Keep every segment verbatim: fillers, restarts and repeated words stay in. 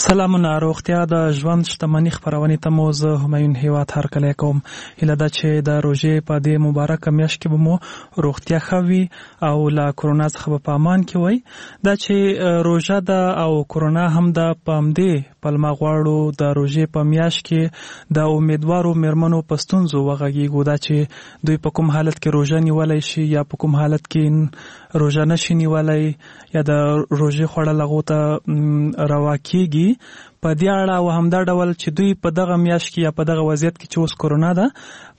سلامونه، روغتیا د ژوند شتمنۍ خپرونې ته مو زه همایون هیواد هرکلی کوم. هیله ده چې د روژې په دې مبارکه میاشت کې به مو روغتیا ښه وي او له کرونا څخه به په امان کې وئ. دا چې روژه ده او کرونا هم ده، په همدې پلمه غواړو د روژې په میاشت کې د امیدوارو میرمنو په ستونزو وغږیږو. دا چې دوی په کوم حالت کې روژه نیولی شي یا په کوم حالت کې روژه نشي نیولی یا د روژې خوړل هغو ته روا کیږي. په دې اړه او همدا ډول چې دوی په دغه میاشت کې یا په دغه وضعیت کې چې اوس کرونا ده،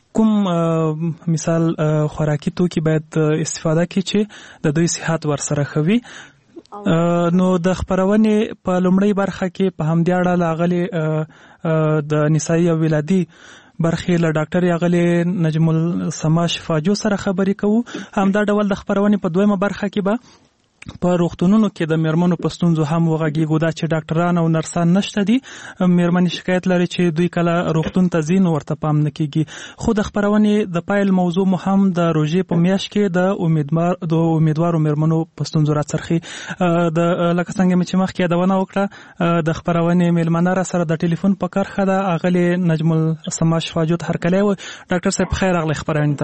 کوم مثال خوراکي توکي باید استفاده کړي چې د دوی صحت ورسره ښه وي. نو د خپرونې په لومړۍ برخه کې په همدې اړه له اغلې د نسایي او ولادي برخې له ډاکټر اغلې نجم السما شفاجو سره خبرې کوو. همدا ډول د خپرونې په دویمه برخه کې به په روغتونونو کې د میرمنو په ستونزو هم وغږیږو. دا چې ډاکټران او نرسان نشته دي، میرمنې شکایت لري چې دوی کله روغتون ته ځي نو ورته پام نه کیږي. خو د خپرونې د پیل موضوع مو هم د روژې په میاشت کې د امیدوار د امیدوارو میرمنو په ستونزو راڅرخي. د لکه څنګه مې چې مخکې یادونه وکړه، د خپرونې میلمنه را سره د ټلیفون په کرښه ده، اغلې نجم السما شفاجو ته هرکلی و. ډاکټر صاحب خیر راغلی خپرونې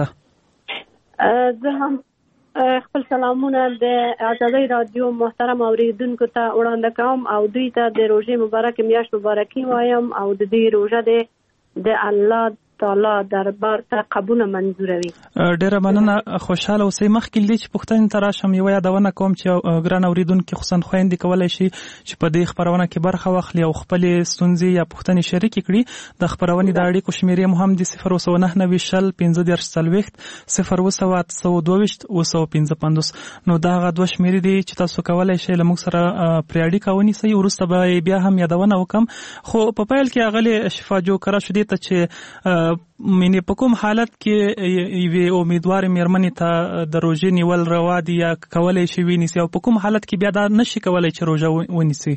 ته. زه هم خپل سلامونه د آزادۍ رادیو محترم اوریدونکو ته وړاندې کوم او دوی ته د روژې مبارک میاشت مبارکي وایم او د دې روژه د د الله تعالی دربار ته قبول منظور وي. ډیره مننه، خوشاله اوسئ. مخکې دې چې پوښتنې ته راشم، یوه یادونه کوم چې ګران اوریدونکي خصوصا خویندې کولی شي چې په دې خپرونه کې برخه واخلي او خپلې ستونزې یا پوښتنې شریکې کړي. د خپرونې د اړیکو شمیرې مو هم د صفر اوه سوه نهه نوي شل پنځه دېرش څلوېښت صفر اوه سوه اته سوه دوه ویشت اوه سوه پنځه پنځوس. نو دا هغه دوه شمیرې دي چې تاسو کولی شئ له موږ سره پرې اړیکه ونیسئ. وروسته به بیا هم یادونه وکړم. خو په پیل کې اغلې شفاجو کره شو دې ته چې مینې په کوم حالت کې یوې امیدوارې میرمنې ته د روژې نیول روا دي یا کولی شي ونیسي، او په کوم حالت کې بیا دا نشي کولی چې روژه ونیسي؟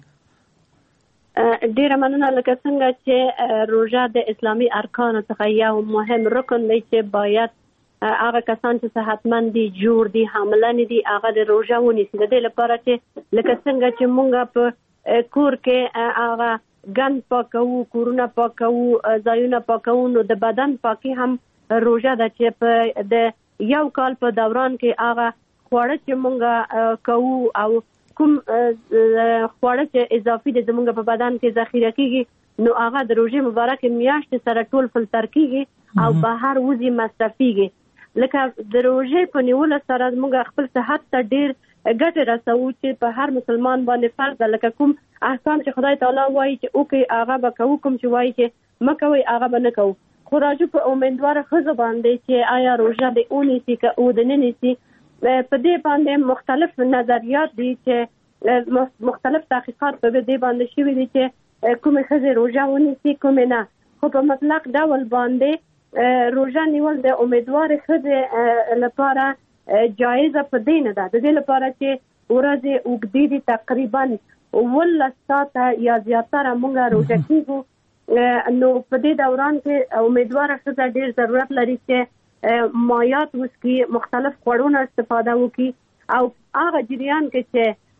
ډیره مننه. لکه څنګه چې روژه د اسلامي ارکانو څخه یو مهم رکن دی چې باید هغه کسان چې صحتمند دي، جوړ دي، حامله نه دي، هغه د روژه ونیسي. د دې لپاره چې لکه څنګه چې مونږ په کور کې هغه ګند پاکوو، کورونه پاکوو، ځایونه پاکوو، نو د بدن پاکي هم روژه ده چې په د یو کال په دوران کې هغه خواړه چې مونږ کوو او کوم خواړه چې اضافي دي زمونږ په بدن کې ذخیره کیږي، نو هغه د روژې مبارکې میاشتې سره ټول فلتر کیږي او بهر وځي، مصرفیږي. لکه د روژې په نیولو سره مونږ خپل صحت ته ډیر ګټه رسوو چې په هر مسلمان باندې فرض ده. لکه کوم احکام چې خدای تعالی وایي چې اوکې هغه به کوو، کوم چې وایي چې مه کوئ هغه به نه کوو. خو راجو په امیدواره ښځو باندې چې آیا روژه دې ونیسي که او دې نه نیسي، په دې باندې مختلف نظریات دي چې مختلف تحقیقات په دې باندې شوي دي چې کومې ښځې روژه ونیسي کومې نه. خو په مطلق ډول باندې روژه نیول د امیدوارې ښځې لپاره جایزه په دې نه ده. د دې لپاره چې ورځې اوږدې دي، تقریبا اوولس ساعته یا زیاتره مونږ روژه کیږو. نو په دې دوران کې امیدواره ښځه ډېر ضرورت لري چې مایات وڅښي، مختلف خوړونه استفاده وکړي او هغه جریان کې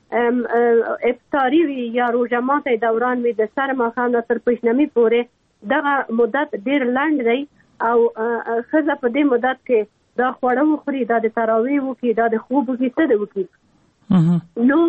چې افطاري وي یا روژه ماتي دوران وي د سر ماښام نه تر پیشنمي پورې، دغه مدت ډېر لنډ دی او ښځه په دې مدت کې دا خواړه وخوري، دا د تراویح وکړي، دا د خوب وکړي، څه د وکړي. نو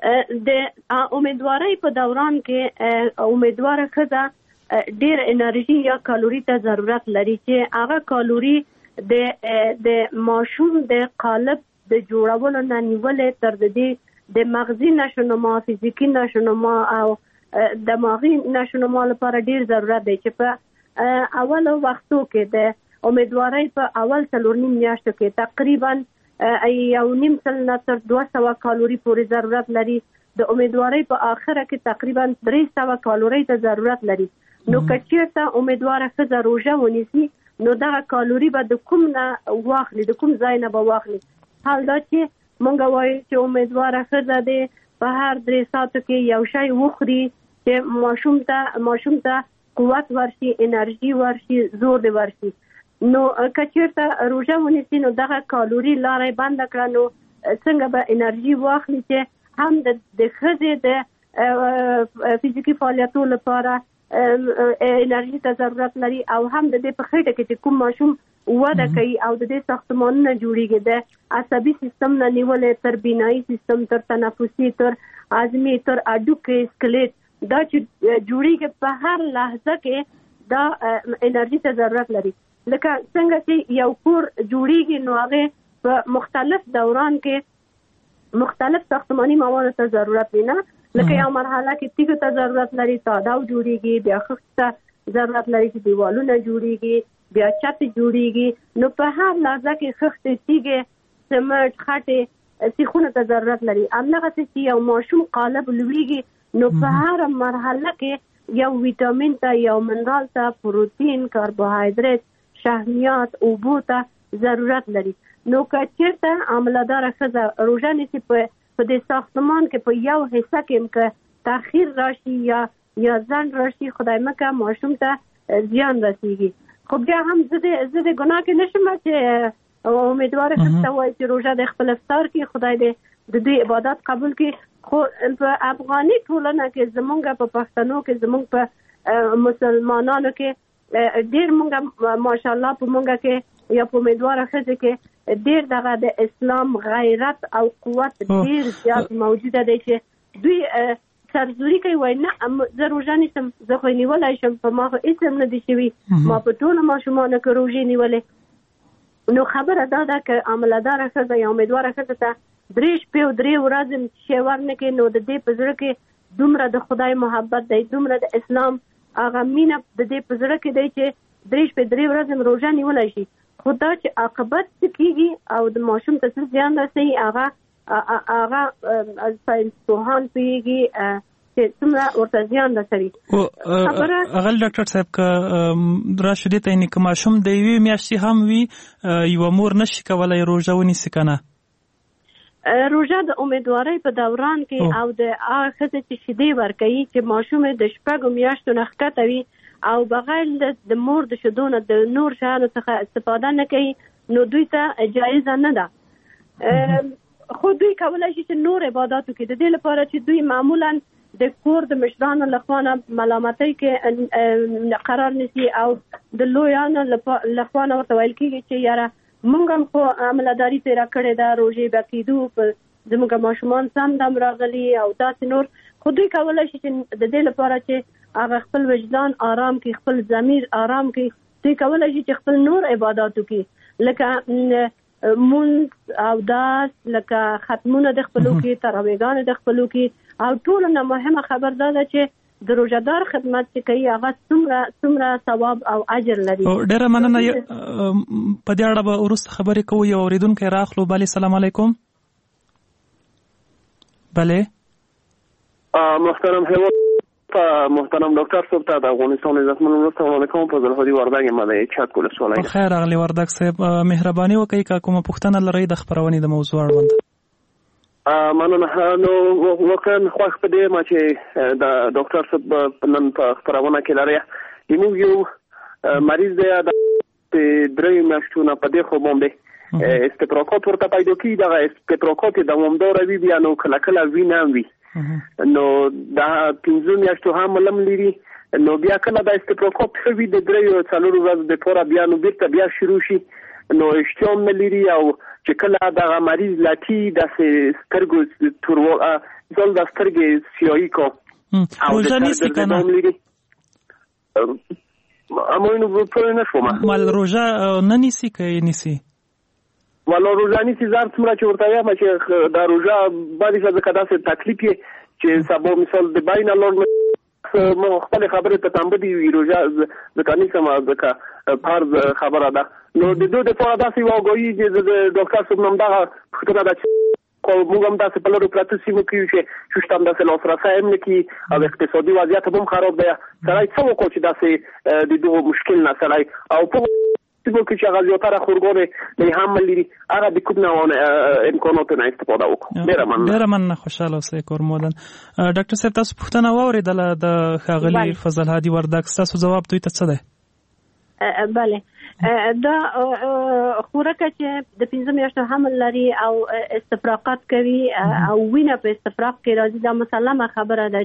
د امیدوارۍ په دوران کې امیدواره ښځه ډېر انرژي یا کالوري ته ضرورت لري چې هغه کالوري د د ماشوم د قالب د جوړولو نه نیولې تر دې د مغزي نشونما، فزیکي نشونما او دماغي نشونما لپاره ډېر ضرورت دی چې په اولو وختو کې د امیدوارۍ په اول څلور نیم میاشتو کې تقریبا یو نیم سل نه تر دوه سوه کالوري پورې ضرورت لري. د امیدوارۍ په آخره کې تقریبا درې سوه کالوري ته ضرورت لري. نو که چېرته امیدواره ښځه روژه ونیسي نو دغه کالوري به د کوم نه واخلي، د کوم ځای نه به واخلي. حال دا چې مونږ وایو چې امیدواره ښځه دې په هر درې ساعتو کې یو شی وخوري چې ماشوم ته ماشوم ته قوت ورشي، انرژي ورشي، زور دې ورشي. نو که چېرته روژه ونیسي نو دغه کالوري لاره بنده کړه، نو څنګه به انرژي واخلي چې هم د ښځې د فزیکي فعالیتونو لپاره انرژي ته ضرورت لري او هم د دې په خېټه کې چې کوم ماشوم وده کوي او د دې ساختمانونه جوړیږي د عصبي سیستم نه نیولې تر بینایي سیستم تر تنفسي تر هاضمي تر اډوکې سکلیټ دا چې جوړیږي په هر لحظه کې دا انرژي ته ضرورت لري. لکه څنګه چې یو کور جوړیږي نو هغه په مختلف دوران کې مختلف ساختماني موادو ته ضرورت لري. لکه یو مرحله کې تیږه ته ضرورت لري، تاداو جوړیږي، بیا خښت ته ضرورت لري چې دیوالونه جوړیږي، بیا چت جوړیږي. نو په هر لحظه کې خښت، تیږه، سمټ، خټه، سیخونه ته ضرورت لري. همدغه چې یو ماشوم قالب لویږي نو په هر مرحله کې یو ویټامین ته، یو منرال ته، پروتین، کاربوهایدرات، شحمیات، اوبو ته ضرورت لري. نو که چېرته عامله‌داره ښځه روژه نیسي په په دې ساختمان کې په یو حصه کې که تاخیر راشي یا یا ځنډ راشي، خدای مکه ماشوم ته زیان رسیږي. خو بیا هم زه د ګناه کې نشم چې امیدواره ښځه وایي چې روژه د خپل افطار کې خدای دې د دوی عبادت قبول کړي. خو په افغاني ټولنه کې زمونږ په پښتنو کې، زمونږ په مسلمانانو کې ډېر مونږ ماشاءالله په مونږ کې یا په امیدواره ښځه کې ډېر دغه د اسلام غیرت او قوت ډېر زیات موجوده دی چې دوی سرزوري کوي، وایي نه زه روژه نیسم، زه خو نیولی شم، په ما خو هېڅ هم نه دي شوي، ما په ټولو ماشومانو کې روژې نیولې. نو خبره دا ده که عمله‌داره ښځه یا امیدواره ښځه ته درې شپې او درې ورځې شی ورنکړي نو د دې په زړه کې دومره د خدای محبت دی، دومره د اسلام هغه مینه د دې په زړه کې دی چې درې شپې درې ورځې روژه نیولی شي. خو دا چې عاقبت څه کېږي او د ماشوم ته څه زیان رسوي هغه هغه ساینس پوهان پوهېږي چې څومره ورته زیان رسوي. هغه ډاکټر صاحب که راشو دې ته یعنې که ماشوم د یوې میاشتې هم وي یوه مور نشي کولی روژه ونیسي که نه؟ روژه د امیدوارۍ په دوران کې او د هغه ښځې چې شیدې ورکوي چې ماشوم د شپږو میاشتو نه ښکته وي او بغیر د مور د شیدو نه د نور شیانو څخه استفاده نه کوي نو دوی ته جایزه نه ده. خو دوی کولی شي چې نور عبادات وکړي، د دې لپاره چې دوی معمولا د کور د مشرانو لخوا نه ملامتۍ کې قرار نیسي او د لویانو لخوا نه ورته ویل کېږي چې یاره مونږ هم خو عملهداري تېره کړې ده، روژې به کېدو، زموږ ماشومان سم دم راغلي او داسې نور. خو دوی کولی شي چې د دې لپاره چې هغه خپل وجدان آرام کړي، خپل ضمیر آرام کړي، دوی کولی شي چې خپل نور عبادات وکړي، لکه مونځ، اوداس، لکه ختمونه د خپلو کې، تراویحګانې د خپلو کې. او ټولو نه مهمه خبر دا ده چې د روژهدار خدمت چې کوي هغه څومره څومره ثواب او اجر لري. ډېره مننه. په دې اړه به وروسته خبرې کوو. یو اورېدونکی راخلو. بله، سلام علیکم. بله محترم هیواد محترم ډاکټر صاحب ته د افغانستان عزتمن ولس علیکم په زلفدي وردګ مده چت کول سوالای. خیر اغلی وردګ صاحب، مهرباني وکړئ که کومه پوښتنه لرئ د خبرونې د موضوع اړوند. مننه. نو وکړه خو په دې ما چې د ډاکټر صاحب نن په خبرونه کې لري موږ یو مریض دی د درې میاشتو نه په دې خو باندې استپراکات ورته پیدا کیږي. دغه استپراکات دوامداره وي، بیا نو کله کله وینه وي، نو دا پنځه میاشتو هم لم لري، نو بیا کله د استپراکات وي د درې څلورو ورځو دپاره بیا نو بیرته بیا شروع شي، نو اشتها هم نه لري. او چې کله دغه مریض لټي داسې سترګو تورول زل د سترګې سیاهي کو روژه نیسي که نه؟ اموینو پوه نه شوم. مال روژه نه نیسي که یې نیسي؟ والا روژه نیسي زر څومره چې ورته وایم چې دا روژه بعضې ښځه که داسې تکلیف یې چې سبا مثال د بین الله ما خپل خبره ته تنبدي وي روژه ځکه نیسم ځکه فرض خبره ده. نو د دوی دپاره داسې یوه آګاهي چې د ډاکټر صاحب نه همدغه پوښتنه ده چې موږ هم داسې په لرو پرتو سیمو کې یو چې شوشته هم داسې لاسرسی هم نه کړي او اقتصادي وضعیت هم خراب دی. سړی څه وکړو چې داسې د دغو مشکل نه سړی او په سیمو کې چې هغه زیاتره خورګانې نه هم لري هغه د کوم نه امکاناتو نه استفاده وکړو. ډېره مننه. ډېره مننه. خوشحاله اوسئ کورمودن. ډاکټر صاحب تاسو پوښتنه واورېدله د ښاغلي فضل هادي وردګ، ستاسو ځواب دوی ته څه دی؟ بله دا خوراک چې د پنځه میاشتو حمل لري او استفراقات کوي او وینه په استفراق کې راځي دا مسلمه خبره ده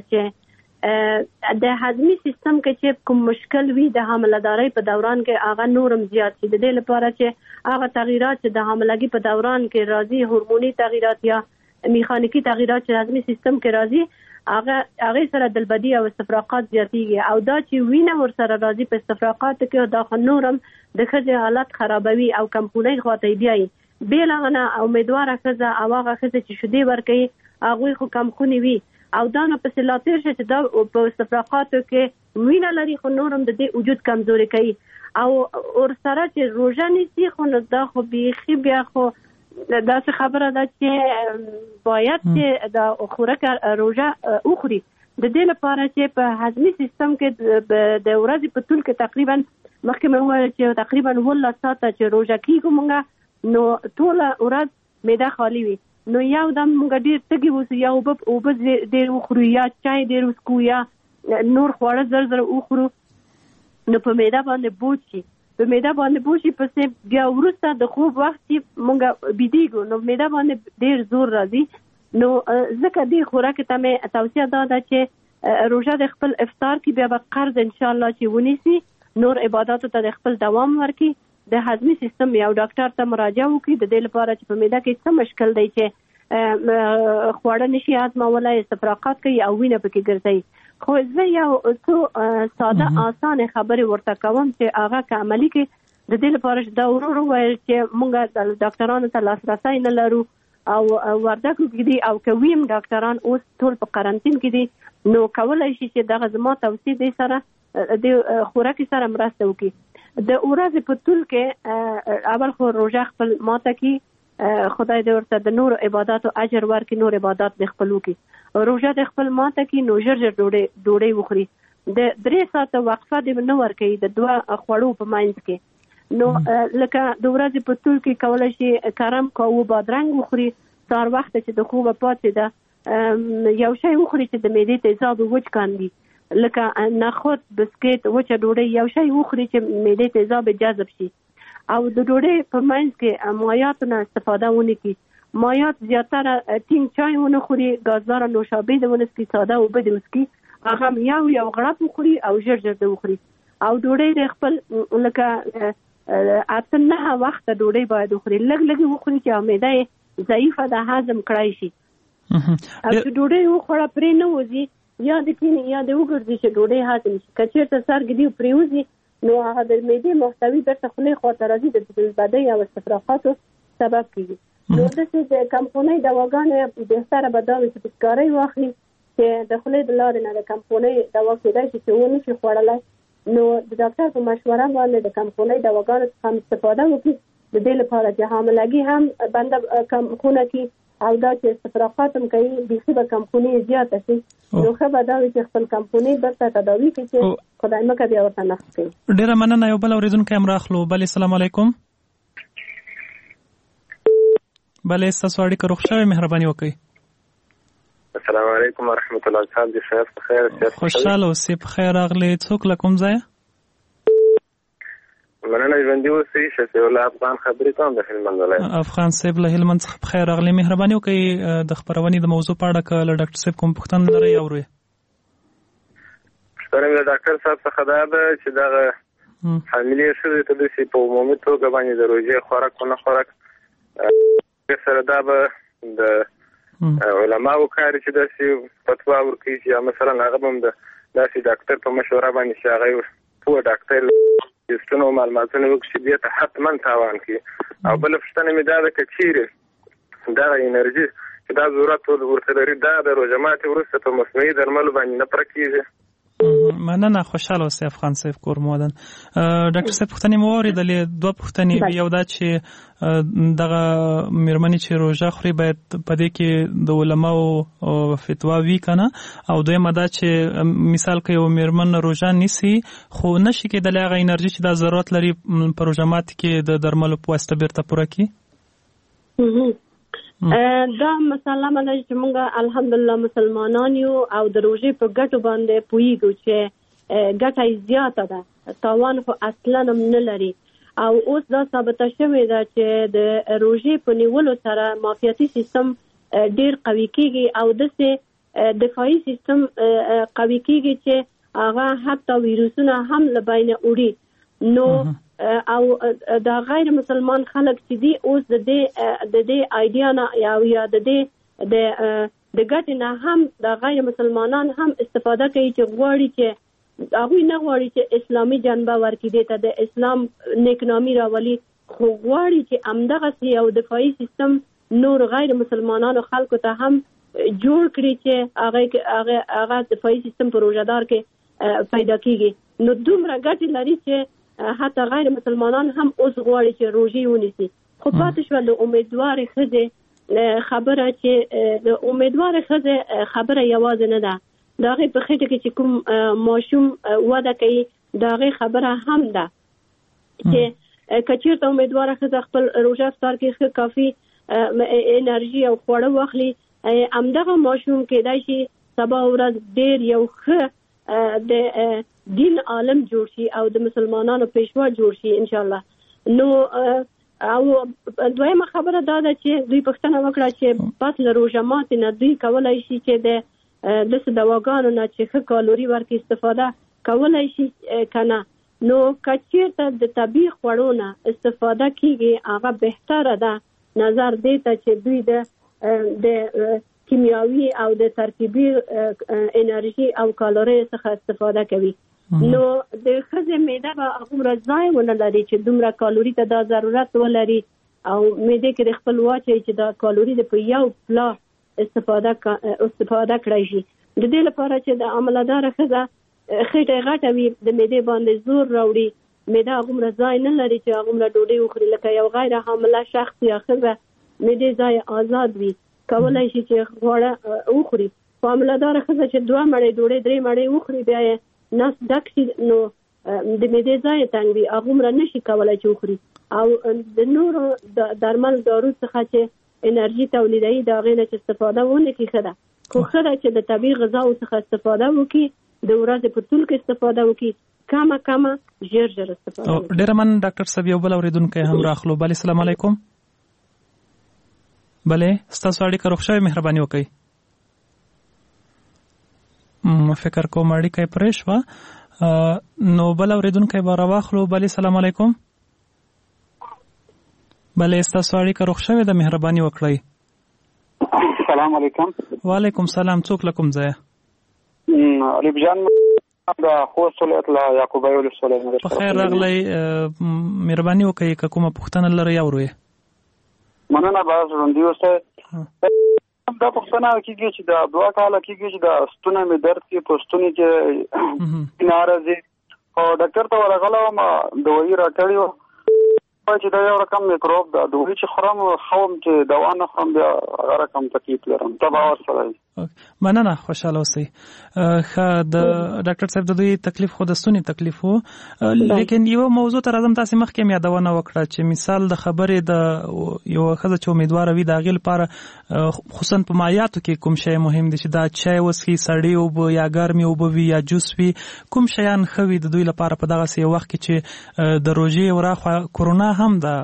چې د هضمي سیستم کې چې کوم مشکل وي د حامله‌دارۍ په دوران کې هغه نورم زیات شي. د دې لپاره چې هغه تغیرات چې د حاملګي په دوران کې راځي هورموني تغیرات یا میخانیکی تغیرات چې هضمي سیستم کې راځي هغه هغه سره دلبدي او استفراقات زیاتیږي او دا چې وینه ورسره راځي په استفراقات کې دا نورم د ښځې حالت خرابوي او کمپونۍ خواته بیایي بېلغنه امیدواره ښځه او هغه ښځه چې شیدې ورکوي هغوی خو کمخونې وي او دا نه پسې لا تېر شي چې دا په استفراقاتو کې وینه لري خو نورم د دې وجود کمزوري کوي او ورسره چې روژه نیسي خو نو دا خو بیخي بیا خو دا څه خبره ده چې باید چې دا خوراک روژه وخوري د دې لپاره چې په هضمي سیستم کې د ورځې په طول کې تقریبا مخکې مې وویل چې تقریبا اوولس ساعته چې روژه کېږو مونږ نو ټوله ورځ معده خالي وي نو یو دم مونږ ډېر تږي اوسو یا اوبه اوبه ډېر وخورو یا چای ډېر وڅښو یا نور خواړه زر زر وخورو نو په معده باندې بوج شي په معده باندې بوشي پسې بیا وروسته د خوب وخت چې مونږ بيدیږو نو معده باندې ډېر زور راځي نو ځکه دې خوراک ته مې توصیه دا ده چې روژه د خپل افطار کې بیا به قرض ان شاء الله چې ونیسي نور عبادتو ته د خپل دوام ورکړي د هضمي سیستم یو ډاکټر ته مراجعه وکړي د دې لپاره چې په معده کې څه مشکل دی چې خواړه نشي هضمولای استفراقات کوي او وینه پکې ګرځي خو زه یو څو ساده اسانه خبرې ورته کوم چې هغه که عملي کې د دې لپاره چې دا ورو ورو ویل چې مونږ د ډاکټرانو ته لاسرسی نه لرو او وردګو کې دي او که ویم ډاکټران اوس ټول په قرنطین کې دي نو کولی شي چې دغه زما توصیه دی سره د خوراکي سره مرسته وکړي د ورځې په طول کې اول خو روژه خپل ماته کې خدای دې ورته د نور عبادت او اجر ورکړي نور عبادت د خپل وکړي روژه د خپل ماته کې نو ژر ژر ډوډۍ ډوډۍ وخوري د درې ساعته وقفه دې نه ورکړي د دوه خوړو په منځ کې نو لکه د ورځې په طول کې کولی شي کرم کاوه بادرنګ وخوري سهار وخت چې د خوبه پاتې ده یو شی وخوري چې د معدې تیزاب وچ کاندي لکه نخود بسکټ وچه ډوډۍ یو شی وخوري چې معدې تیزاب جذب شي او د ډوډۍ په منځ کې مایعاتو نه استفاده ونه کړي مایعات زیاتره ټینګ چای ونه خوري ګازداره نوشابې دې ونه څښي ساده اوبه دې وڅښي هغه یو یو غړپ وخوري او ژر ژر دې وخوري او ډوډۍ د خپل لکه اته نه وخته ډوډۍ باید وخوري لږ لږ وخوري چې معده ضعیفه ده هضم کړای شي او چې ډوډۍ وخوړه پرې نه وځي یا د کینې یا د وګرځي چې ډوډۍ هضم شي که چېرته سر ږدي پرې وځي نو هغه د معدې محتوي بیرته خولې خواته راځي د دلبدۍ او استفراقاتو سبب کېږي نو داسې د کمپونۍ دواګانې بهتره به دا وي چې پسکارۍ واخلي چې د خولې د لارې نه د کمپونۍ دوا کېدای شي چې ونه شي خوړلی نو د ډاکټر په مشوره باندې د کمپونۍ دواګانو څخه هم استفاده وکړي د دې لپاره چې حاملګي هم بنده کمخونه کړي او دا چې استفراقات هم کوي بیخي به کمخوني زیاته شي نو ښه به دا وي چې خپل کمخوني بېرته تداوي کړي چې خدای مکه بیا ورته نقص کوي. ډېره مننه. یو بل اورېدونکی هم راخلو. بلې السلام علیکم. بلې ستاسو اړیکه روغ شوې مهرباني وکړئ. السلام علیکم ورحمت الله صاحب دې خیر په خیر خوشحاله اوسئ. په خیر راغلئ. څوک له کوم ځایه؟ مننه ژوندي اوسئ. شفیع الله افغان خبرې کوم د هلمند ولایت. افغان صاحب له هلمند څخه په خیر راغلئ. مهرباني وکړئ د خپرونې د موضوع په اړه که له ډاکټر صاحب کوم پوښتنه لرئ اورئ. پوښتنه مې د ډاکټر صاحب څخه دا ده چې دغه حاملې ښځې ته داسې په عمومي توګه باندې د روژې خوراک ونه خوراک سره دا به د علماو کار چې داسې فتوا ورکوي چې یا مثلا هغه به هم د داسې ډاکټر په مشوره باندې چې هغه پوه ډاکټر ټسټونه او معلوماتونه وکړي چې دې ته حتما تاوان کړي. او بله پوښتنه مې دا ده که چیرې دغه انرژي چې دا ضرورت ورته لري دا د روژه ماتې وروسته په مصنوعي درملو باندې نه پوره کېږي. مننه. خوشحاله اوسئ افغان صاحب کور مودن. ډاکټر صاحب پوښتنې مو واورېدلې. دوه پوښتنې یو دا چې دغه مېرمنې چې روژه خوري باید په دې کې د علماو فتوا وي که نه او دویمه دا چې مثال که یو مېرمن روژه نیسي خو نشي کېدلی هغه انرژي چې دا ضرورت لري په روژه ماتې کې د درملو په واسطه بیرته پوره کړي. دا مسلمه ده چې موږ الحمدلله مسلمانان یو او د روژې په ګټو باندې پوهیږو چې ګټه یې زیاته ده تاوان خو اصلا هم نه لري. او اوس دا ثابته شوې ده چې د روژې په نیولو سره معافیتي سیستم ډیر قوي کیږي او دسه دفاعي سیستم قوي کیږي چې هغه حتی ویروسونه هم له بینه وړي. نو او دا غیر مسلمان خلک چې دي اوس د دې د دې ایډیا نه یا یا د دې د د ګټې نه هم د غیر مسلمانان هم استفاده کوي چې غواړي چې هغوی نه غواړي چې اسلامي جنبه ورکړي دې ته د اسلام نیکنامي راولي، خو غواړي چې همدغسې یو دفاعي سیستم نور غیر مسلمانانو خلکو ته هم جوړ کړي چې هغه هغه هغه دفاعي سیستم په روژهدار کې پیدا کیږي. نو دومره ګټې لري چې حتی غیر مسلمانان هم اوس غواړي چې روژې ونیسي. خو پاتې شوه د امیدوارې ښځې خبره چې د امیدوارې ښځې خبره یوازې نه ده، د هغې په خټه کې چې کوم ماشوم وده کوي د هغې خبره هم ده چې که چېرته امیدواره ښځه خپل روژه افطار کې ښه کافي انرژي او خواړه واخلي، همدغه ماشوم کېدای شي سبا ورځ ډېر یو ښه د دین عالم جوړ شي او د مسلمانانو پیشوا جوړ شي ان شاء الله. نو او دویمه خبره دا ده چې دوی پوښتنه وکړه چې پس له روژه ماتې نه دوی کولی شي چې د داسې دواګانو نه چې ښه کالوري ورکړي استفاده کولی شي که نه. نو که چېرته د طبیعي خوړو نه استفاده کېږي هغه بهتره ده، نظر دې ته چې دوی د د کیمیاوي او د ترکیبي انرژي او کالوري څخه استفاده کوي. نو د ښځې معده به هغومره ځای ونه لري چې دومره کالوري ته دا ضرورت ولري او معدې کې د خپل واچوي چې دا کالوري د په یو پلا استفاده استفاده کړی شي. د دې لپاره چې د عملداره ښځه خېټه غټه وي د معدې باندې زور راوړي، معده هغومره ځای نه لري چې هغومره ډوډۍ وخوري. لکه یو غیر حامله شخص یا ښځه معدې ځای آزاد وي، کولی شي چې خواړه وخوري. خو عملداره ښځه چې دوه مړۍ ډوډۍ درې مړۍ وخوري بیا یې نس ډک شي نو د معدې ځای تنګ وي، هغومره نشي کولی چې وخوري. او د نورو درمل دارو څخه چې انرژي تولیدوي د هغې نه چې استفاده ونه کړي ښه ده. خو ښه ده چې د طبیعي غذاو څخه استفاده وکړي، د ورځې په طول کې استفاده وکړي، کمه کمه ژر ژر استفاده وکړي. ډېره مننه ډاکټر صاحب. یو بل اورېدونکی هم راخلو. بلې السلام علیکم. بلې ستاسو اړیکه روغ شوې، مهرباني وکړئ. فکر کوم اړیکه یې پرې شوه. نو بل اورېدونکی به راواخلو. بلې السلام علیکم. بلې ستاسو اړیکه روغ شوې ده، مهرباني وکړئ. السلام علیکم. وعلیکم سلام. څوک له کوم ځایه؟ علیب جان د خوست ولایت له یعقوبیو ولسوالۍ. په خیر راغلی. مهرباني وکړئ که کومه پوښتنه لرئ اورئ. مننه. باز ژوندي اوسئ. دا پوښتنه کېږي چې دا دوه کاله کېږي چې دا ستونی مې درد کوي، په ستوني کې نه راځي. او ډاکټر ته ورغلی وم، دوايي راکړې وه چې دا یو رقم میکروب ده، دوايي چې خورم ښه وم، چې دوا نه خورم بیا هغه رقم تکلیف لرم. ته به ورسره وي. مننه، خوشحاله اوسئ. ښه، د ډاکټر صاحب د دوی تکلیف خو د ستوني تکلیف و، لیکن یو موضوع ته راځم. تاسې مخکې هم یادونه وکړه چې مثال د خبرې د یوه ښځه چې امیدواره وي د هغې لپاره خصوصا په مایعاتو کې کوم شی مهم دی، چې دا چای وڅښي، سړې اوبه یا ګرمې اوبه وي یا جوس وي، کوم شیان ښه وي د دوی لپاره په دغسې یو وخت کې چې د روژې وراخوا کرونا هم ده؟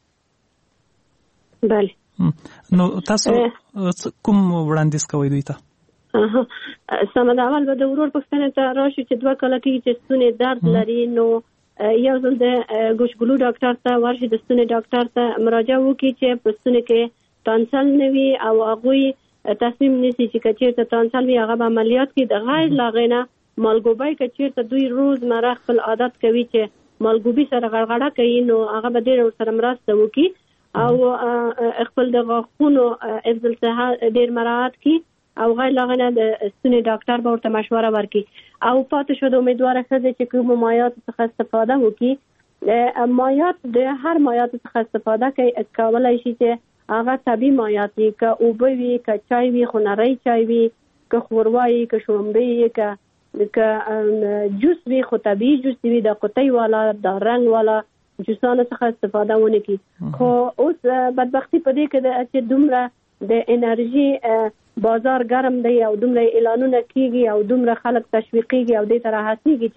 بله. نو تاسو کوم وړاندیز کوئ دوی ته؟ سمه ده. اول به د ورور پوښتنې ته راشو چې دوه کاله کېږي چې ستونی درد لري، نو یو ځل د ګوشګلو ډاکټر ته ورشي، د ستوني ډاکټر ته مراجعه وکړي چې په ستوني کې تانسل نه وي او هغوی تصمیم نیسي چې که چېرته تانسل وي هغه به عملیات کړي. د غیر له هغې نه مالګوبی که چېرته دوی روزمره خپل عادت کوي چې مالګوبي سره غړغړه کوي، نو هغه به ډېره ورسره مرسته وکړي او خپل د غاښونو حفظ الصحه ډېر مراعات کړي او غیر له هغې نه د ستوني ډاکټر به ورته مشوره ورکړي. او پاتې شو د امیدواره ښځې چې کومو مایعاتو څخه استفاده وکړي. مایعات د هر مایعاتو څخه استفاده کوي کولی شي چې هغه طبیعي مایعات وي، که اوبه وي، که چای وي، خو نری چای وي، که ښوروا وي، که شړومبې وي، که که جوس وي خو طبیعي جوس وي، د قطۍ والا د رنګ والا جوسانو څخه استفاده ونه کړي. خو اوس بدبختي په دې کې ده چې دومره د انرژي بازار ګرم دی او دومره اعلانونه کېږي او دومره خلک تشویقېږي او دې ته راهڅېږي چې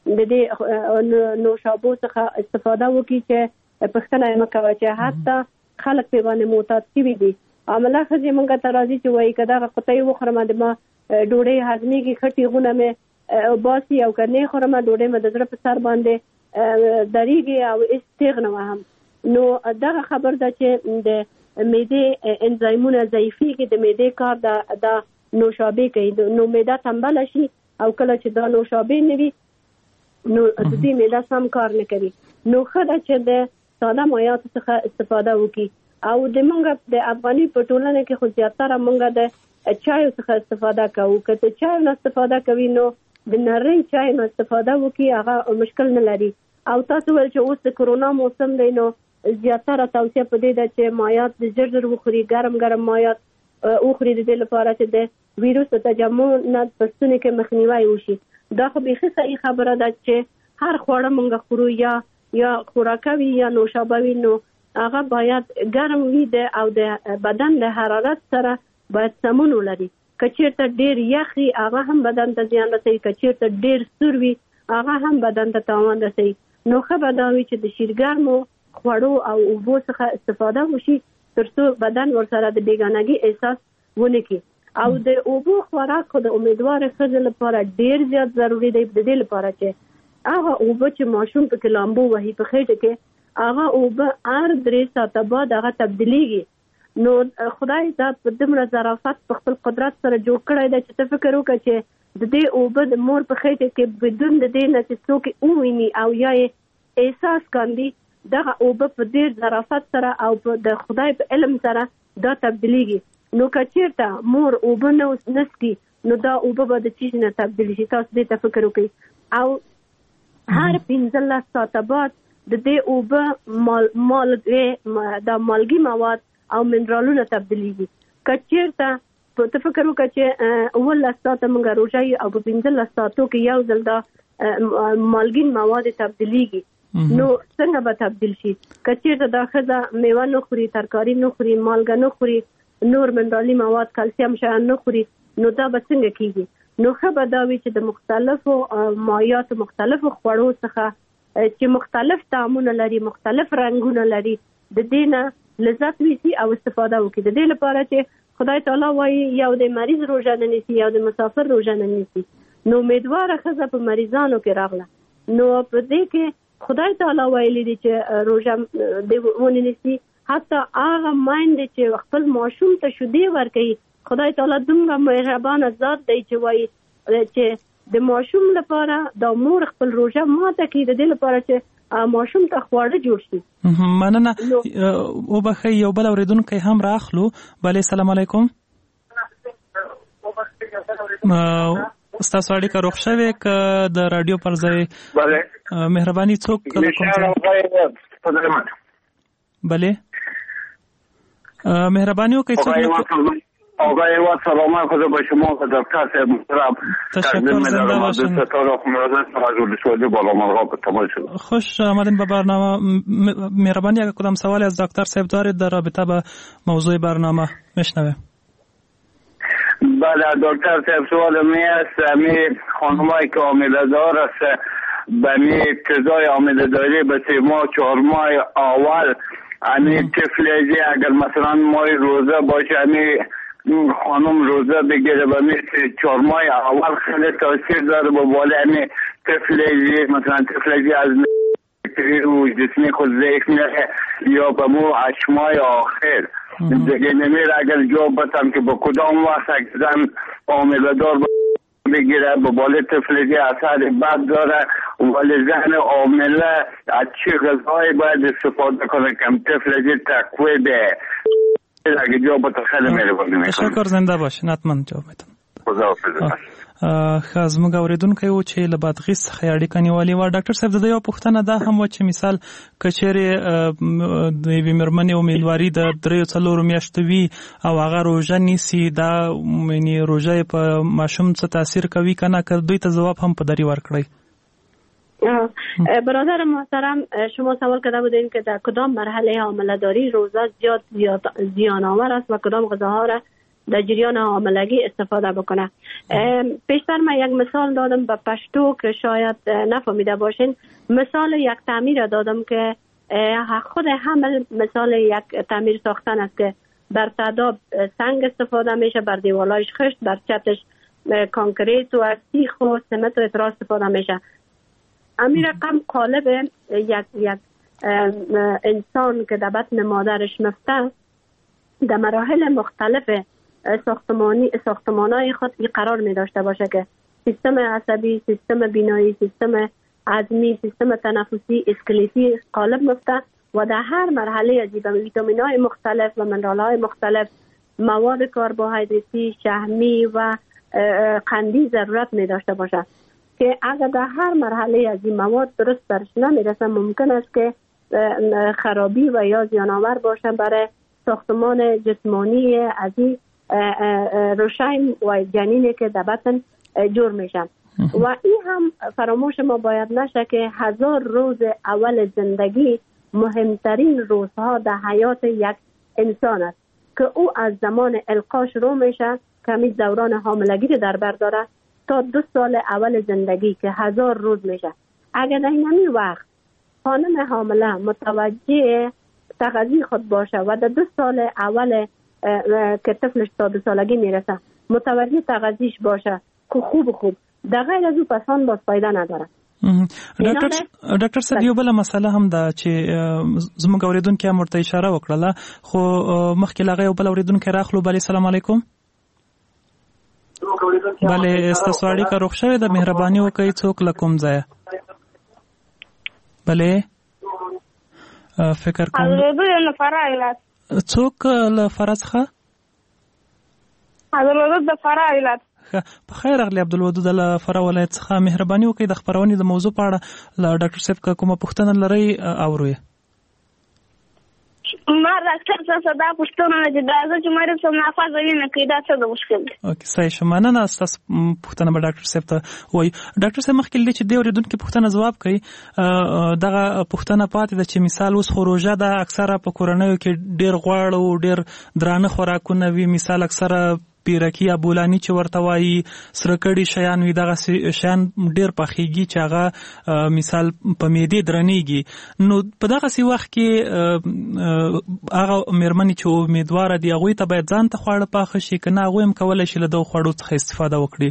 د دې نوشابو څخه استفاده وکړي چې پښتنه یې مکوي چې حتی خلک په باندې معتاد شوي دي. عمله ښځې مونږ ته راځي چې وایي که دغه قطۍ وخورم د ما ډوډۍ هضمېږي ښه تېغونه مې باسي او که نه یې خورم ډوډۍ مې د زړه په سر باندې درېږي او هېڅ تېغ نه وهم. نو دغه خبر ده چې د معدې انزایمونه ضعیفېږي، د معدې کار د دا نوشابې کوي، نو معده تنبله شي او کله چې دا نوشابې نه وي نو د دې معده سم کار نه کوي. نو ښه ده چې د ساده مایعاتو څخه استفاده وکړي. او د موږ د افغاني په ټولنه کې خو زیاتره موږ د چایو څخه استفاده کوو. که د چایو نه استفاده کوي نو د نرۍ چای نه استفاده وکړي، هغه مشکل نه لري. او تاسو ویل چې اوس د کرونا موسم دی نو زیاتره توصیه په دې ده چې مایعات د ژر ژر وخوري، ګرم ګرم مایعات وخوري د دې لپاره چې د ویروس د تجمع نه په ستوني کې مخنیوی وشي. دا خو بیخي صحیح خبره ده چې هر خواړه مونږ خورو یا یا خوراکه وي یا نوشابه وي نو هغه باید ګرم وي او د بدن د حرارت سره باید سمون ولري. که چېرته ډېر یخ وي هغه هم بدن ته زیان رسوي، که چېرته ډېر سور وي هغه هم بدن ته تاوان رسوي. نو ښه به دا وي چې د شیرګرمو خوړو او اوبو څخه استفاده وشي تر څو بدن ورسره د بېګانګي احساس ونه کړي. او د اوبو خوراک خو د امیدواره ښځې لپاره ډېر زیات ضروري دی، د دې لپاره چې هغه اوبه چې ماشوم پکې لامبو وهي په خېټه کې هغه اوبه هر درې ساعته بعد هغه تبدیلیږي. نو خدای دا په دومره ظرافت په خپل قدرت سره جوړ کړی دی چې ته فکر وکړه چې د دې اوبه د مور په خېټه کې بدون د دې نه چې څوک وویني او یا یې احساس کاندي دغه اوبه په ډېر ظرافت سره او په د خدای په علم سره دا تبدیلیږي. نو که چېرته مور اوبه نه نسکي نو دا اوبه به د چیز نه تبدیل شي. تاسو دې ته فکر وکړئ. او هر پنځلس ساعته بعد د دې اوبه مال مالګې دا مالګي مواد او منرالونه تبدیلیږي. که چېرته په ته فکر وکړه چې اوولس ساعته موږ روژه یو او په پنځلس ساعتو کې یو ځل دا مالګین مواد تبدیلیږي نو څنګه به تبدیل شي؟ که چېرته دا ښځه میوه نه خوري، ترکاري نه خوري، مالګه نه خوري، نور منرالي مواد کلسیم شیان نه خوري نو دا به څنګه کېږي؟ نو ښه به دا وي چې د مختلفو مایعاتو مختلفو خوړو څخه چې مختلف طعمونه لري، مختلف رنګونه لري، د دې نه لذت ویسي او استفاده وکړي. د دې لپاره چې خدای تعالی وایي یو د مریض روژه نه نیسي، یو د مسافر روژه نه نیسي. نو امیدواره ښځه په مریضانو کې راغله نو په دې کې خدای تعالی ویلي دي چې روژه دې ونه نیسي. حتی هغه میندې چې خپل ماشوم ته شیدې ورکوي، خدای تعالی دومره مهربانه ذات دی چې وایي چې د ماشوم لپاره دا مور خپل روژه ماته کړي د دې لپاره چې ماشوم ته خواړه جوړ شي. مننه. وبخښئ یو بل اورېدونکی هم راخلو. بله سلام علیکم. ستاسو اړیکه روغ شوې که د راډیو پر ځای؟ بله مهرباني څوک کله کوم بله مهربانی وکړئ څوک آقای و سلامت خدا با شما و دکتر صاحب محترم. تشکر زنده باشین. خوش آمدین به برنامه. مهربانی اگر کدام سوالی از دکتر صاحب دارید در رابطه با موضوع برنامه میشنویم. بله دکتر صاحب سوال می است می خانمایی که حامله دار است به می ابتدای حامله داری به سه ماه چهار ماه اول امی تفلیجی اگر مثلا ماه روزه باشه امی خانم روزه بگیره و می چهار ماه اول خیلی تاثیر داره با بالا امی تفلیجی مثلا تفلیجی از و جسمی خود ضعیف میره یا به مو هشت ماه آخر دیگه نمیره. اگر جواب بتم که با کدام وقت اگرم حامله دار بگیره با بالا تفلیجی اثر بد داره ولی ذهن حامله از چه غذایی باید استفاده کنه کم تفلیجی تقویه ده. اگه جواب بتم خیلی میره بودیم. تشکر زنده باشین حتما جواب میتم. خدا حافظ. خاص موږ اوریدونکو یو چې له بادغیس څخه اړیکه نیولې و. ډاکټر صاحب د یو پوښتنه ده هم و چې مثال کچېرې د یوې مېرمنې امیدواري د دریو څلورو میاشتو وي او هغه روژه نیسي دا یعنې روژه یې په ماشوم څه تاثیر کوي که نه، که دوی ته ځواب هم په دری ورکړئ. برادر محترم شما سوال کرده بودین که در کدام مرحله حامله داری روزه زیاد زیان آور است و کدام غذاها را در جریان حاملگی استفاده بکنه. پیشتر من یک مثال دادم به پشتو که شاید نفهمیده باشین. مثال یک تعمیر دادم که خود حمل مثال یک تعمیر ساختن است که بر تعداد سنگ استفاده میشه، بر دیوالایش خشت، بر چتش کانکریت و سیخ و سمنت و اترا استفاده میشه. همین رقم قالب یک یک انسان که در بطن مادرش مفته در مراحل مختلف ساختمانی ساختمانای خود قرار می داشته باشه که سیستم عصبی، سیستم بینایی، سیستم عظمی، سیستم تنفسی، اسکلتی قالب مفته و در هر مرحله از ویتامین‌های مختلف و منرال‌های مختلف، مواد کربوهیدراتی، شحمی و قندی ضرورت می داشته باشه که اگر در هر مرحله از این مواد درست برش نمیرسه ممکن است که خرابی و یا زیان‌آور باشه برای ساختمان جسمانی از این روشایم و جنینی که در بطن جور میشن. و این هم فراموش ما باید نشه که هزار روز اول زندگی مهمترین روزها در حیات یک انسان است که او از زمان القا شروع میشه که همین دوران حاملگی رو در بر داره تا دو سال اول زندگی که هزار روز میشه. اگر در این وقت خانم حامله متوجه تغذیه خود باشه و در دو سال اول که طفلش تا دو سالگی میرسه متوجه تغذیهش باشه که خوب خوب در غیر از او پسان باز فایده نداره. ډاکټر ډاکټر صاحب یو بل مسله هم ده چې زموږ اوریدونکو هم ورته اشاره وکړه خو مخکې لاغه یو بل اوریدونکو راخلو. بله سلام علیکم. بله استاسو اړیکه روغ شوې ده، مهرباني وکړئ څوک له کوم ځایه؟ بله فکر کوم عبدالودود فراه ولایت. څوک له فراه څخه؟ عبدالودود د فراه ولایت. په خیر راغلی عبدالودود له فراه ولایت څخه. مهرباني وکړئ د خپرونې د موضوع په اړه له ډاکټر صاحب کومه پوښتنه لرئ اورئ. ما ډاکټر صاحب دا پوښتنه ده چې دا زه چې مریض سم نافذ وینه کوي دا څه د مشکل دی؟ اوکې صحیح شه، مننه. ستاسو پوښتنه به ډاکټر صاحب ته وایي. ډاکټر صاحب مخکې له دې چې دې اورېدونکي پوښتنه ځواب کوي دغه پوښتنه پاتې ده چې مثال اوس خو روژه ده، اکثره په کورنیو کې ډېر غوړ او ډېر درانه خوراکونه وي، مثال اکثره پیرکی یا بولانی چې ورته وایي سره کړي شیان وي، دغه شیان ډېر پخېږي چې هغه مثال په معدې درنېږي. نو په دغسې وخت کې هغه مېرمنې چې امیدواره دي هغوی ته باید ځان ته خواړه پاخه شي که نه هغوی هم کولی شي له دغو خوړو څخه استفاده وکړي؟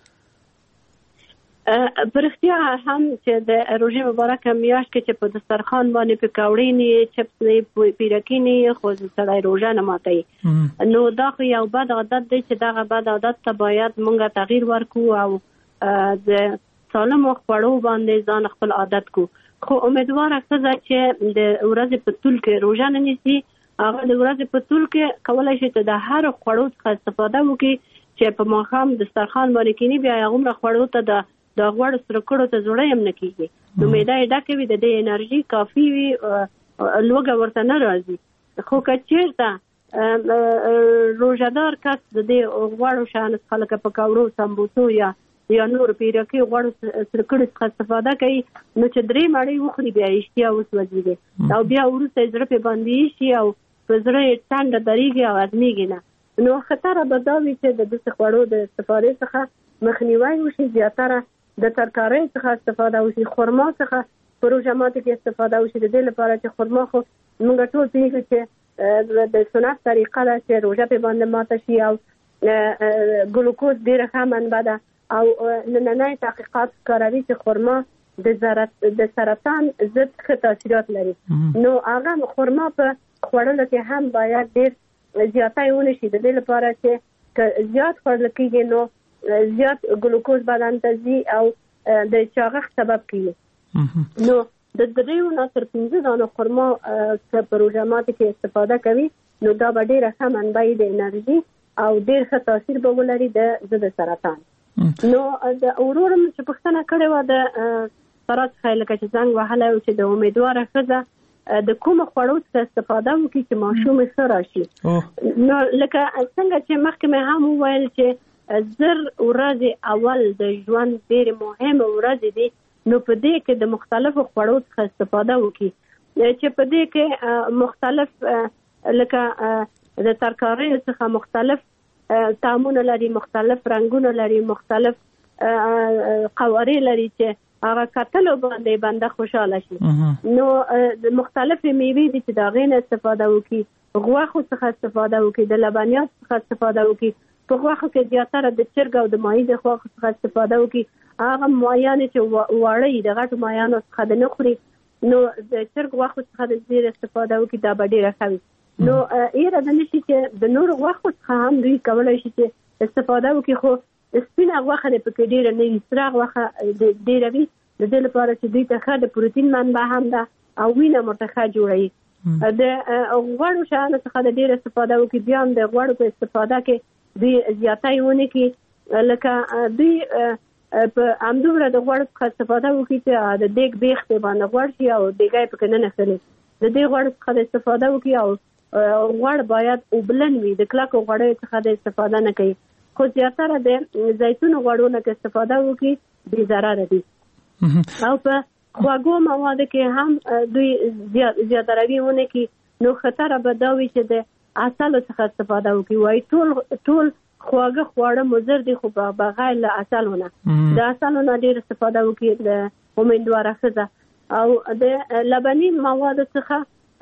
په رښتیا هم چې د روژې مبارکه میاشت کې چې په دسترخوان باندې پکوړې نه، چپس نه، پیرکي نه، خو سړی روژه نه ماتوي. نو دا خو یو بد عادت دی چې دغه بد عادت ته باید مونږ تغییر ورکړو او د سالمو خوړو باندې ځان خپل عادت کو. خو امیدواره ښځه چې د ورځې په طول کې روژه نه نیسي هغه د ورځې په طول کې کولی شي چې د هر خوړو څخه استفاده وکړي چې په ماښام دسترخوان باندې کیني بیا هغومره خوړو ته د د غوړ سره کړو ته زړه هم نه کېږي. نو معده یې ډکه وي، د دې انرژي کافي وي، لوږه ورته نه راځي. خو که چېرته روژهدار کس د دې غوړو شیانو څخه لکه پکوړو، سمبوسو یا یا نور پیرکي غوړو سره کړو څخه استفاده کوي نو چې درې مړۍ وخوري بیا یې اشتها وسوځېږي او بیا وروسته یې زړه پرې باندې شي او په زړه یې ټنډه درېږي او ازمېږي نه. نو خطره به دا وي چې د داسې خوړو د استفادې څخه مخنیوی وشي، زیاتره د ترکارۍ څخه استفاده وشي، خرما څخه په روژه ماتي کې استفاده وشي. د دې لپاره چې خرما خو موږ ټول پوهېږو چې د سنت طریقه ده چې روژه پرې باندې ماته شي او ګلوکوز ډېره ښه منبع ده او نننی تحقیقات ښکاروي چې خرما د سرطان ضد ښه تاثیرات لري. نو هغه خرما په خوړلو کې هم باید ډېر زیاتی ونه شي، د دې لپاره چې زیات خوړل کېږي نو زیات ګلوکوز بدن ته ځي او د چاغښت سبب کېږي. نو د دریو نه تر پنځه دانو خرما که په روژه ماتي کې استفاده کوي نو دا به ډېره ښه منبع د انرژي او ډېر ښه تاثیر به ولري د ضد سرطان. نو د ورور چې پوښتنه کړې وه د فراه څخه لکه چې زنګ وهلی و چې د امیدواره ښځه د کومو خوړو څخه استفاده وکړي چې ماشوم یې ښه راشي. نو لکه څنګه چې مخکې مې هم وویل چې زر ورځې اول د ژوند ډېرې مهمه ورځې دي، نو په دې کې د مختلفو خوړو څخه استفاده وکړي چې په دې کې مختلف لکه د ترکاریو څخه مختلف طعمونه لري، مختلف رنگونه لري، مختلف قواره لري چې هغه کتلو باندې بنده خوشاله شي. نو مختلف میوې دي چې دا غین استفاده وکړي، غوښو څخه استفاده وکړي، د لبنیات څخه استفاده وکړي. په غوښو کې زیاتره د چرګ او د ماهي د غوښو څخه استفاده وکړي. هغه ماهیان چې واړه د غټو ماهیانو څخه د نه خوري، نو د چرګ غوښو څخه د ډېر استفاده وکړي، دا به ډېره ښه وي. نو ایره د نشي چې د نورو غوښو څخه هم دوی کولی شي چې استفاده وکړي، خو سپینه غوښه دې پکې ډېره نه وي، سره غوښه ډېره وي، د دې لپاره چې دوی ته ښه د پروتین منبع هم ده او وینه ورته ښه جوړوي. د غوړو شیانو څخه د ډېر استفاده وکړي. بیا هم د غوړو په استفاده کې دوی زیاتی ونه کړي، لکه دوی په همدومره د غوړو څخه استفاده وکړي چې د دیګ بیختې باندې غوړ شي او دیګی پکې نه نښلي. د دې غوړو څخه د استفاده وکړي او غوړ باید اوبلن وي، د کلکو غوړیو څخه د استفاده نه کوي، خو زیاتره د زیتون غوړو نه استفاده وکړي بې ضرره دي. او په خواږو موادو کې هم دوی زیاتروي ونه کړي، نو خطر به دا وي چې د عسلو څخه استفاده وکړي. وایي ټول ټول خواږه خواړه مضر دي، خو بغیر له عسلو نه د عسلو نه ډېر استفاده وکړي د امیندواره ښځه. او د لبني موادو څخه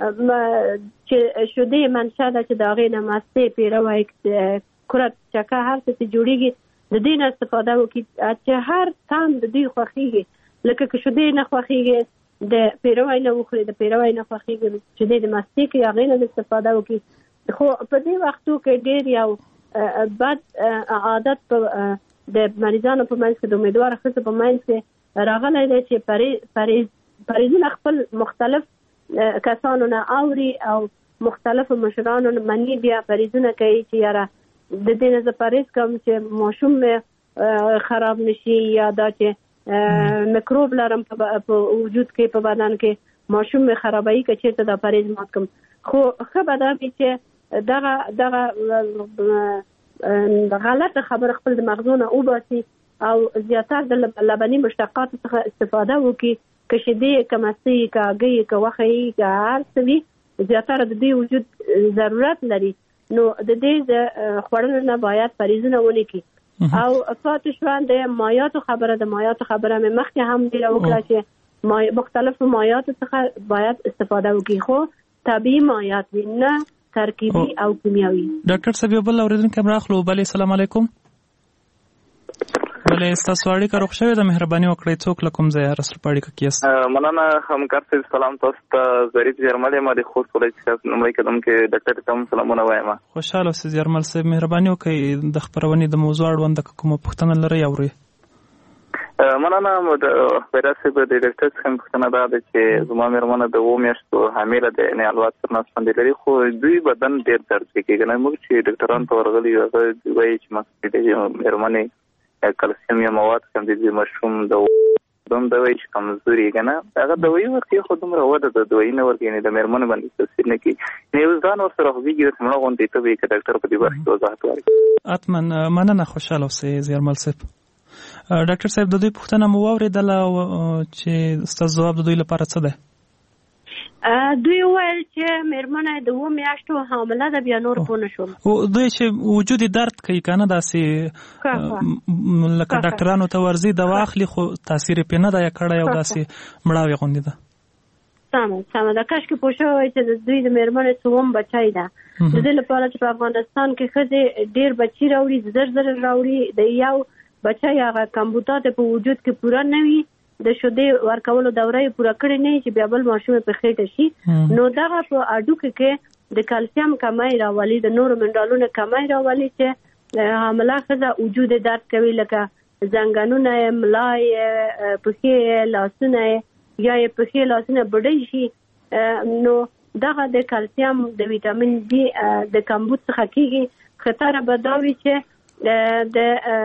چې شیدې منشا ده چې د هغې نه مستې، پیروی، کرت، چکه هر څه چې جوړېږي د دې نه استفاده وکړي چې هر طعم د دوی خوښېږي. لکه که شیدې نه خوښېږي د پیروی نه وخوري، د پیروی نه خوښېږي شیدې د مستې کې هغې نه استفاده وکړي. خو په دې وختو کې ډېر یو بد عادت د مریضانو په منځ کې، د امیدواره ښځو په منځ کې راغلی دی چې پریزونه خپل مختلف کسانو نه اوري او مختلفو مشرانو مني، بیا پریزونه کوي چې یاره د دې نه زه پریز کوم چې ماشوم مې خراب نشي، یا دا چې میکروب لرم په وجود کې، په بدن کې ماشوم مې خرابوي که چېرته دا پریز مات کوم. خو ښه به دا وي چې دغه دغه غلطه خبره خپل د مغزو نه وباسي او زیاتره د لبني مشتقاتو څخه استفاده وکړي، که شیدې، که مستې، که هګۍ، که غوښه یي، که هر څه وي، زیاتره د دې وجود ضرورت لري. نو د دې د خوړلو نه باید پریزونه ونه کړي. او پاتې شوه د مایاتو خبره، د مایاتو خبره مې مخکې هم ډېره وکړه چې مختلفو مایاتو څخه باید استفاده وکړي، خو طبیعي مایات وي، نه ترکیبي او کیمیاوي. ډاکټر صاحب یو بل اورېدونکی هم راغلو. بلې السلام علیکم. بلې ستاسو اړیکه روغ شوې ده، مهرباني وکړئ څوک له کوم ځایه راسره په اړیکه کې یاست؟ مننه همکار صاحب، سلام تاسو ته. ظریف زیارمل یم د خوست ولایت څخه. لومړی قدم کې ډاکټر ته هم سلامونه وایم. خوشحاله اوسئ زیارمل صاحب، مهرباني وکړئ د خپرونې د موضوع اړوند کومه پوښتنه لرئ اورئ. مننه پیدا صاحب، د ډاکټر څخه پوښتنه دا ده چې زما مېرمنه د اوو میاشتو حامله ده، یعنې الوات پر نس باندې لري، خو دوی بدن ډېر درد کوي. که نه موږ چې ډاکټران ته ورغلي یو، هغه وایي چې مقصد د مېرمنې کلسیم یا مواد کم دي، مشروم د دوم دوی چې کمزوري که نه هغه دوی ورکوي، خو دومره وده د دوی نه ورکوي، یعنې د مېرمنې باندې تاثیر نه کوي. یو ځان ورسره خوځېږي داسې مړه غوندې ته به یې که ډاکټر په دې برخه کې وضاحت ورکړي. حتما مننه، خوشحاله اوسئ زیارمل صاحب. ډاکټر صاحب د دوی پوښتنه مو واورېدله چې ستاسو ځواب د دوی لپاره څه دی؟ دوی وویل چې مېرمنه د اوو میاشتو حامله ده، بیا نور پوه نه شوم. دوی چې وجود درد کوي که نه، داسې لکه ډاکټرانو ته ورځي دوا اخلي، خو تاثیر یې پرې نه دی کړی او داسې مړاوې غوندې ده. سمه سمه ده. کاشکې پوه شوی وای چې د دوی د مېرمنې څوم بچی ده. د دې لپاره چې په افغانستان کې ښځې ډېر بچي راوړي، زر زر راوړي، د یو بچی هغه کمبوتات په وجود کې پوره نه وي، د شیدې ورکولو دوره یې پوره کړې نه وي چې بیا بل ماشوم په خېټه شي، نو دغه په هډوکو کې د کلسیم کمی راولي، د نورو منرالونو کمی راولي چې حامله ښځه وجود درد کوي، لکه زنګنونه یې، ملا یې، پښې یې، لاسونه یې، یا یې پښې لاسونه بډۍ شي. نو دغه د کلسیم د ویټامین ډي د کمبود څخه کېږي. خطر به دا وي چې د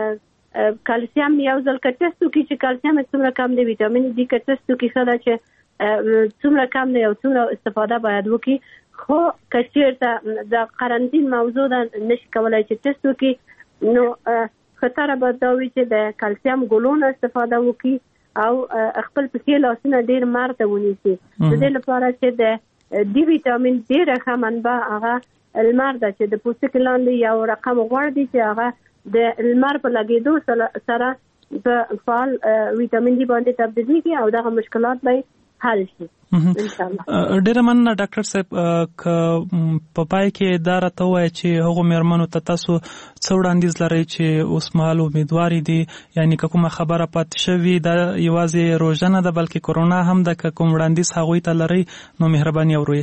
کلسیم یو ځل که ټسټ وکړي چې کلسیم څومره کم دی، ویټامین ډي که ټسټ وکړي ښه ده چې څومره کم دی او څومره استفاده باید وکړي. خو که چېرته د قرنطین موضوع ده، نشي کولی چې ټسټ وکړي، نو خطر به دا وي چې د کلسیم ګلونه استفاده وکړي او خپل پښې لاسونه ډېر مر ته ونیسي. د دې لپاره چې د ډي ویټامین ډېره ښه منبع هغه لمر ده چې د پوستکي لاندې یو رقم غوړ دی چې هغه د لمر په لګېدو سره په فعال ویټامین ډي باندې تبدیلېږي او دغه مشکلات به حل شي ان شاء الله. ډیره مننه ډاکټر صاحب. ک په پای کې دا راته وایي چې هغو مېرمنو ته تاسو څه وړاندیز لرئ چې اوس مهال امیدوارې دي، یعنی که کومه خبره پاتې شوي دا یوازې روژه نه ده بلکې کرونا هم ده، که کوم وړاندیز هغوی ته لرئ نو مهرباني اورئ.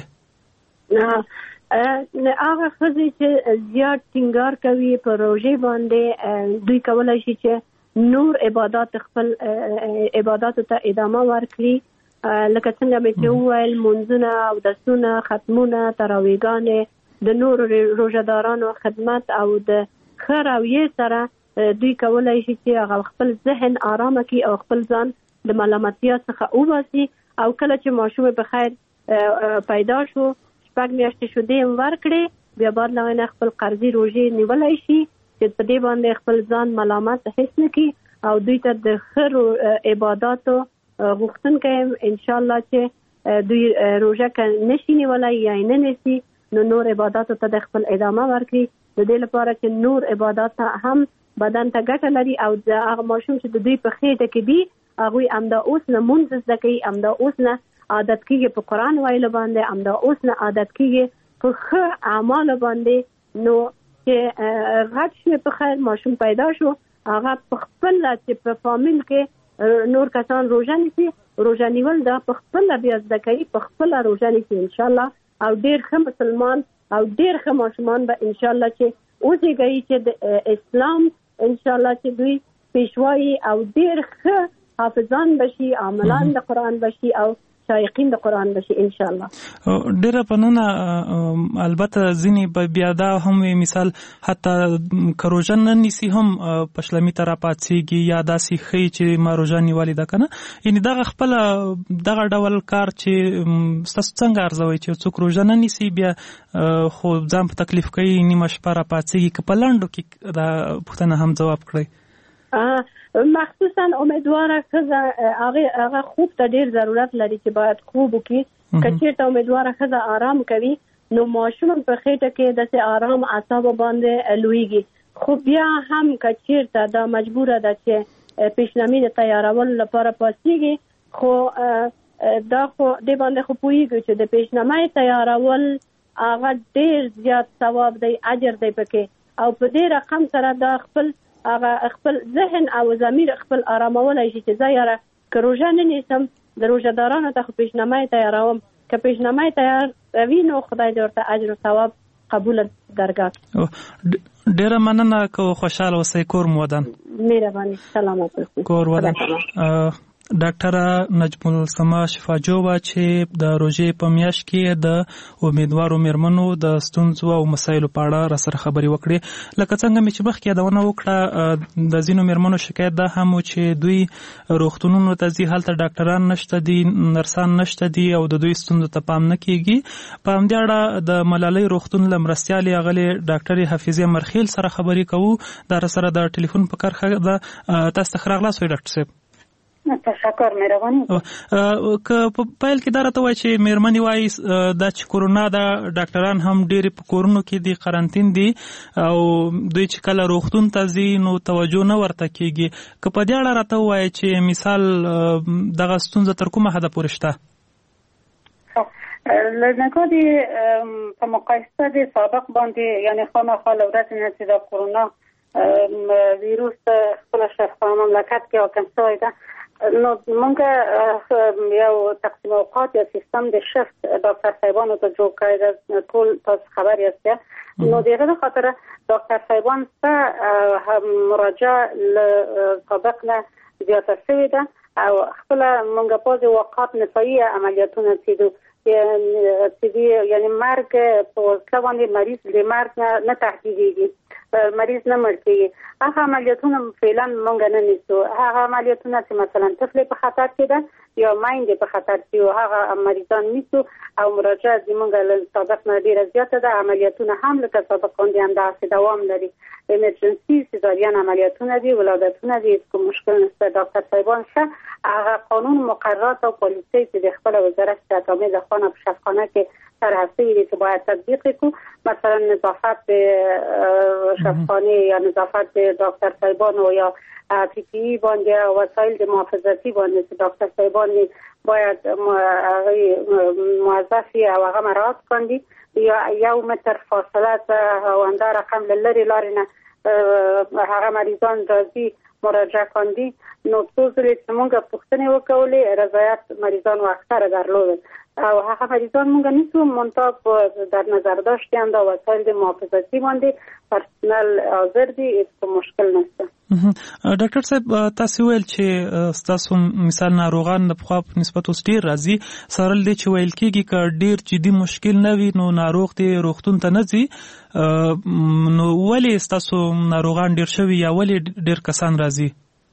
هغه ښځې چې زیات ټینګار کوي په روژې باندې دوی کولی شي چې نور عبادات خپل عباداتو ته ادامه ورکړي، لکه څنګه مې چې وویل منځونه او درسونه، ختمونه، تراویحګانې، د نورو روژهدارانو خدمت او د ښه رویې سره دوی کولی شي چې هغه خپل ذهن آرامه کړي او خپل ځان د ملامتیا څخه وباسي. او کله چې ماشوم په خیر پیدا شو شپږ میاشتې شیدې هم ورکړي، بیا بعد له هغه خپل قرضي روژې نیولی شي چې په دې باندې خپل ځان ملامت حس نه کړي او دوی ته د ښه عباداتو غوښتونکی ان شاء الله چې دوی روژه که نشي نیولی یا نه نیسي نو نور عباداتو ته د خپل ادامه ورکړي، د دې لپاره چې نور عبادات هم بدن ته ګټه لري او د هغه ماشوم چې د دوی په خېټه کې دي هغوی همدا اوس نه مونځ زده کوي، همدا اوس نه عادت کېږي په قرآن ویلو باندې، همدا اوس نه عادت کېږي په ښه اعمالو باندې. نو چې غټ شوی په خیر ماشوم پیدا شو هغه په خپله چې په فامیل کې نور کسان روژه نیسي، روژه نیول دا په خپله بیا زده کوي، په خپله روژه نیسي ان شاء الله او ډېر ښه مسلمان او ډېر ښه ماشومان به ان شاء الله چې وزېږوي چې د اسلام ان شاء الله چې دوی پیشوایي او ډېر ښه حافظان بشي، عاملان د قرآن بشي او شایقین د قرآن بشي ان شاء الله. ډیره پنونه البته ځینې بیا دا هم مثال حتی که روژه نه نیسي هم پشلمي ته راپاڅېږي یا داسې ښیي چې ما روژه نیولې ده که نه، یعنې دغه خپله دغه ډول کار چې ستاسو څنګه ارزوئ چې څوک روژه نه نیسي بیا خو ځان په تکلیف کوي نیمه شپه راپاڅېږي، که په لنډو کې دا پوښتنه هم ځواب کړئ. مخصوصا امیدواره ښځه هغه هغه خوب ته ډېر ضرورت لري چې باید خوب وکړي. که چېرته امیدواره ښځه آرام کوي نو ماشوم په خېټه کې داسې آرام اعصابو باندې لویږي. خو بیا هم که چېرته دا مجبوره ده چې پیشنمي د تیارولو لپاره پاڅېږي، خو دا خو دې باندې خو پوهېږو چې د پیشنمۍ تیارول هغه ډېر زیات ثواب دی، اجر دی پکې، او په دې رقم سره دا خپل هغه خپل ذهن او ضمیر خپل آرامولی شي چې زه یاره که روژه نه نیسم د روژهدارانو ته خو پیشنمۍ تیاروم، که پیشنمۍ تیاروي نو خدای دې ورته اجر و ثواب قبول درکړي. ډېره مننه، که خوشحاله اوسئ. کور مو ودان. مهرباني. سلامت اوسئ. کور ودان. ډاکټره نجم السما شفاجوبه چې د روژې په میاشت کې د امیدوارو مېرمنو د ستونزو او مسایلو په اړه راسره خبرې وکړې. لکه څنګه مې چې مخکې یادونه وکړه د ځینو مېرمنو شکایت دا هم و چې دوی روغتونونو ته ځي، هلته ډاکټران نشته دي، نرسان نشته دي او د دوی ستونزو ته پام نه کېږي. په همدې اړه د ملالۍ روغتون له مرستیالې اغلې ډاکټرې حفیظې مرخیل سره خبرې کوو. دا راسره د ټلیفون په کرښه ده. تاسو ته ښه راغلاست وایي ډاکټر صاحب. تشکر مهرباني. که په پیل کې دا راته وایي چې مېرمنې وایي دا چې کورونا ده ډاکټران هم ډېرې په کورونو کې دي، قرنطین دي او دوی چې کله روغتون ته ځي نو توجه نه ورته کېږي. که په دې اړه راته ووایي چې مثال دغه ستونزه تر کومه حده پورې شته؟ له نګاه د په مقایسه د سابق باندې یعنې خامخا له ورځې نه چې د کورونا ویروس خپله شفا مملکت کې حاکم شوی ده نو مونږ یو تقسیم اوقات یا سیستم د شفت ډاکټر صاحبانو ته جوړ کړی ده، ټول تاسو خبر یاست. نو د هغې خاطر ډاکټر صاحبان ته مراجعه له سابق نه زیاته شوې ده او خپله مونږ بعضې اوقات نفایي عملیاتونه چې چې دي یعنې مرګ په وسیله باندې مریض د مرګ نه نه تهدیدېږي، مریض نه مړ کېږي. هغه عملیاتونه فعلا مونږ نه نیسو. هغه عملیاتونه چې مثلا طفل په خطر کې ده یا میندې په خطر کې و هغه مریضان نیسو او مراجعه زموږ له سابق نه ډېره زیاته ده. عملیاتونه هم لکه سابق باندې همداسې دوام لري. ایمرجنسي سیزارین عملیاتونه دي، ولادتونه دي، کوم مشکل نشته. ډاکټر صاحبان ښه هغه قانون مقررات او پالیسۍ چې د خپل وزارت صحت عامه د خانه په شفاخانه کې شرح شوی که باید تطبیق کنیم، مثلا نظافت به شفاخانه یا نظافت به دکتر صاحبان و یا پی پی ای باندې او وسایل محافظتي باندې دکتر صاحبان باید موظفی او هغه مراعات کړي یا یو متر فاصله هوانده رقم لری لاري نه هغه مریضان راځي مراجعه کړي. نو څو ځله چې موږ پوښتنه وکولې رضایت مریضان واکثر درلود او هغه مریضان موږ نیسو منتاب در نظر داشتیم دا وسایل د محافظتي باندې پرسنل حاضر دي، هیڅ مشکل نشته. ډاکټر صاحب تاسو ویل چې تاسو مثال ناروغان د خپل نسبت اوس ډیر راځي سره لدی چې ویل کېږي ک ډیر جدي مشکل نه وي نو ناروغ دی روغتون ته نه ځي، نو ولی تاسو ناروغان ډیر شوي یا ولی ډیر کسان راځي؟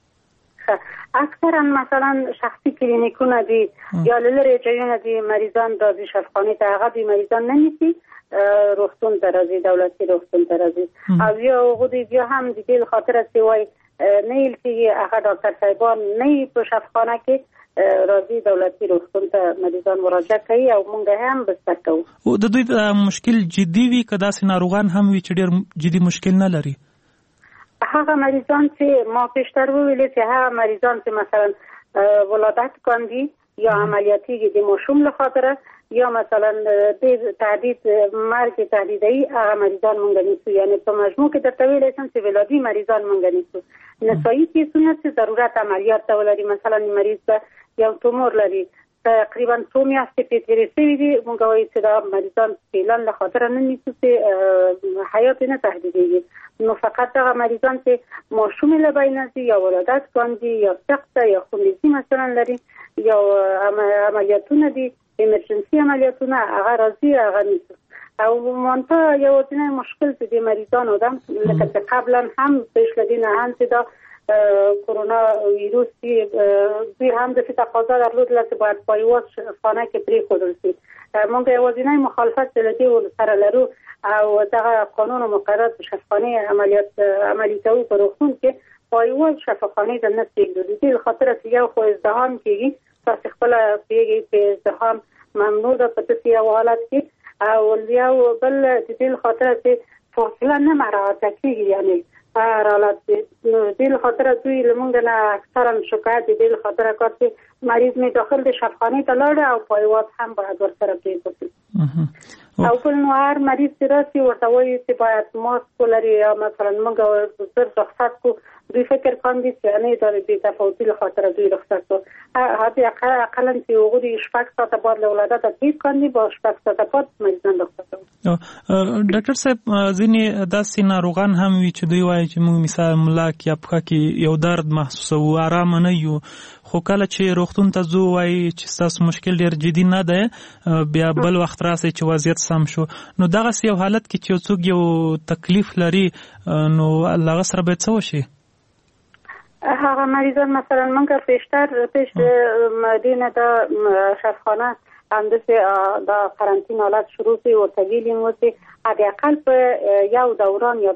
اکثرا مثلا شخصی کلینیکونه دي یا لری جایونه دي مریضان راځي شفاخانه ته، هغه دي مریضان نه نیسي روغتون ته راځي، دولتي روغتون ته راځي او یا غوډي بیا هم د دې خاطر چې وای نه یل کې هغه ډاکټر صاحبان نه په شفاخانه کې راځي دولتي روغتون ته مریضان مراجعه کوي او مونږ هم بستر کوو. او د دوی مشکل جدي وي که داسې ناروغان هم وي چې ډېر جدي مشکل نه لري؟ هغه مریضان چې ما پیشتر ویلې چې هغه مریضان چې مثلا ولادت کاندي یا عملیاتی د ماشوم لخاطر یا مثلا د تهدید مرګ تهدیدی هغه مریضان مونږ نیسو، یعنی په مجموع کې درته ویلی شم چې ولادي مریضان مونږ نیسو. نسایي کیسونه چې ضرورت عملیات ته ولري، مثلا مریض ته یو تومور لري تقریبا څو میاشتې پې تېرې شوي دي، مونږ وایو چې دا مریضان فعلا له خاطره نه نیسو چې حیات نه تهدیدېږي. نو فقط هغه مریضان چې ماشوم له بینه دي یا ولادت کاندي یا سخته یا خونریزي مثلا لري یا عملیاتونه دي ایمرجنسي عملیاتونه هغه راځي هغه نیسو. او مونته یوازینی مشکل چې د مریضانو ده لکه چې قبلا هم پیش لدینه هم چې دا کرونا ویروس دوی هم د تقاضا درلودله چې باید پایواز خانه کې پرېښودل شي. موږ یوازینی مخالفت چې له دې سره لرو او دغه قانون و مقررات شفاخانه عملیات عملی کوو په روغتون کې پایواز شفاخانه ته نه پرېږدو. د دې خاطر چې یو خو ازدحام کېږي، تاسو خپله پوهېږئ چې ازدحام ممنوع ده په داسې یو حالت کې، او یو بل د دې خاطر چې فاصله نه مراعات کېږي، یعنی هر حالت د دې خاطر دوی لمونږ نه اکثرا شکایت د دې خاطر کار چې مریض می داخل د شفاخانه ته لاړ او پایواز هم باید ورسره پرېښودل او بل نو هر مریض چې راسي ورته وایي چې باید ماسک ولري یا مثلا موږ زر رخصت کو، دوی فکر کاندي چې نه دا د تفاوتي له خاطر دوی رخصت کو. هغه اقلا چې وګوري شپږ ساعته بعد له ولادت تیر کاندي با شپږ ساعته بعد مریضان رخصت کو. ډاکټر صاحب ځینې داسې ناروغان هم وي چې دوی وایي چې موږ مثال ملاک یا پښه کې یو درد محسوسوو، آرام نه یو، خو کله چې روغتون ته ځو وایي چې ستاسو مشکل ډېر جدي نه دی، بیا بل وخت راسئ چې وضعیت سم شو. نو دغسې یو حالت کې چې یو څوک یو تکلیف لري نو له هغه سره باید څه وشي؟ هغه مریضان مثلا موږ پیشتر پیش دینه د شفاخانه همداسې دا قرنطین حالت شروع شي ورته ویلیم و چې حداقل په یو دوران یا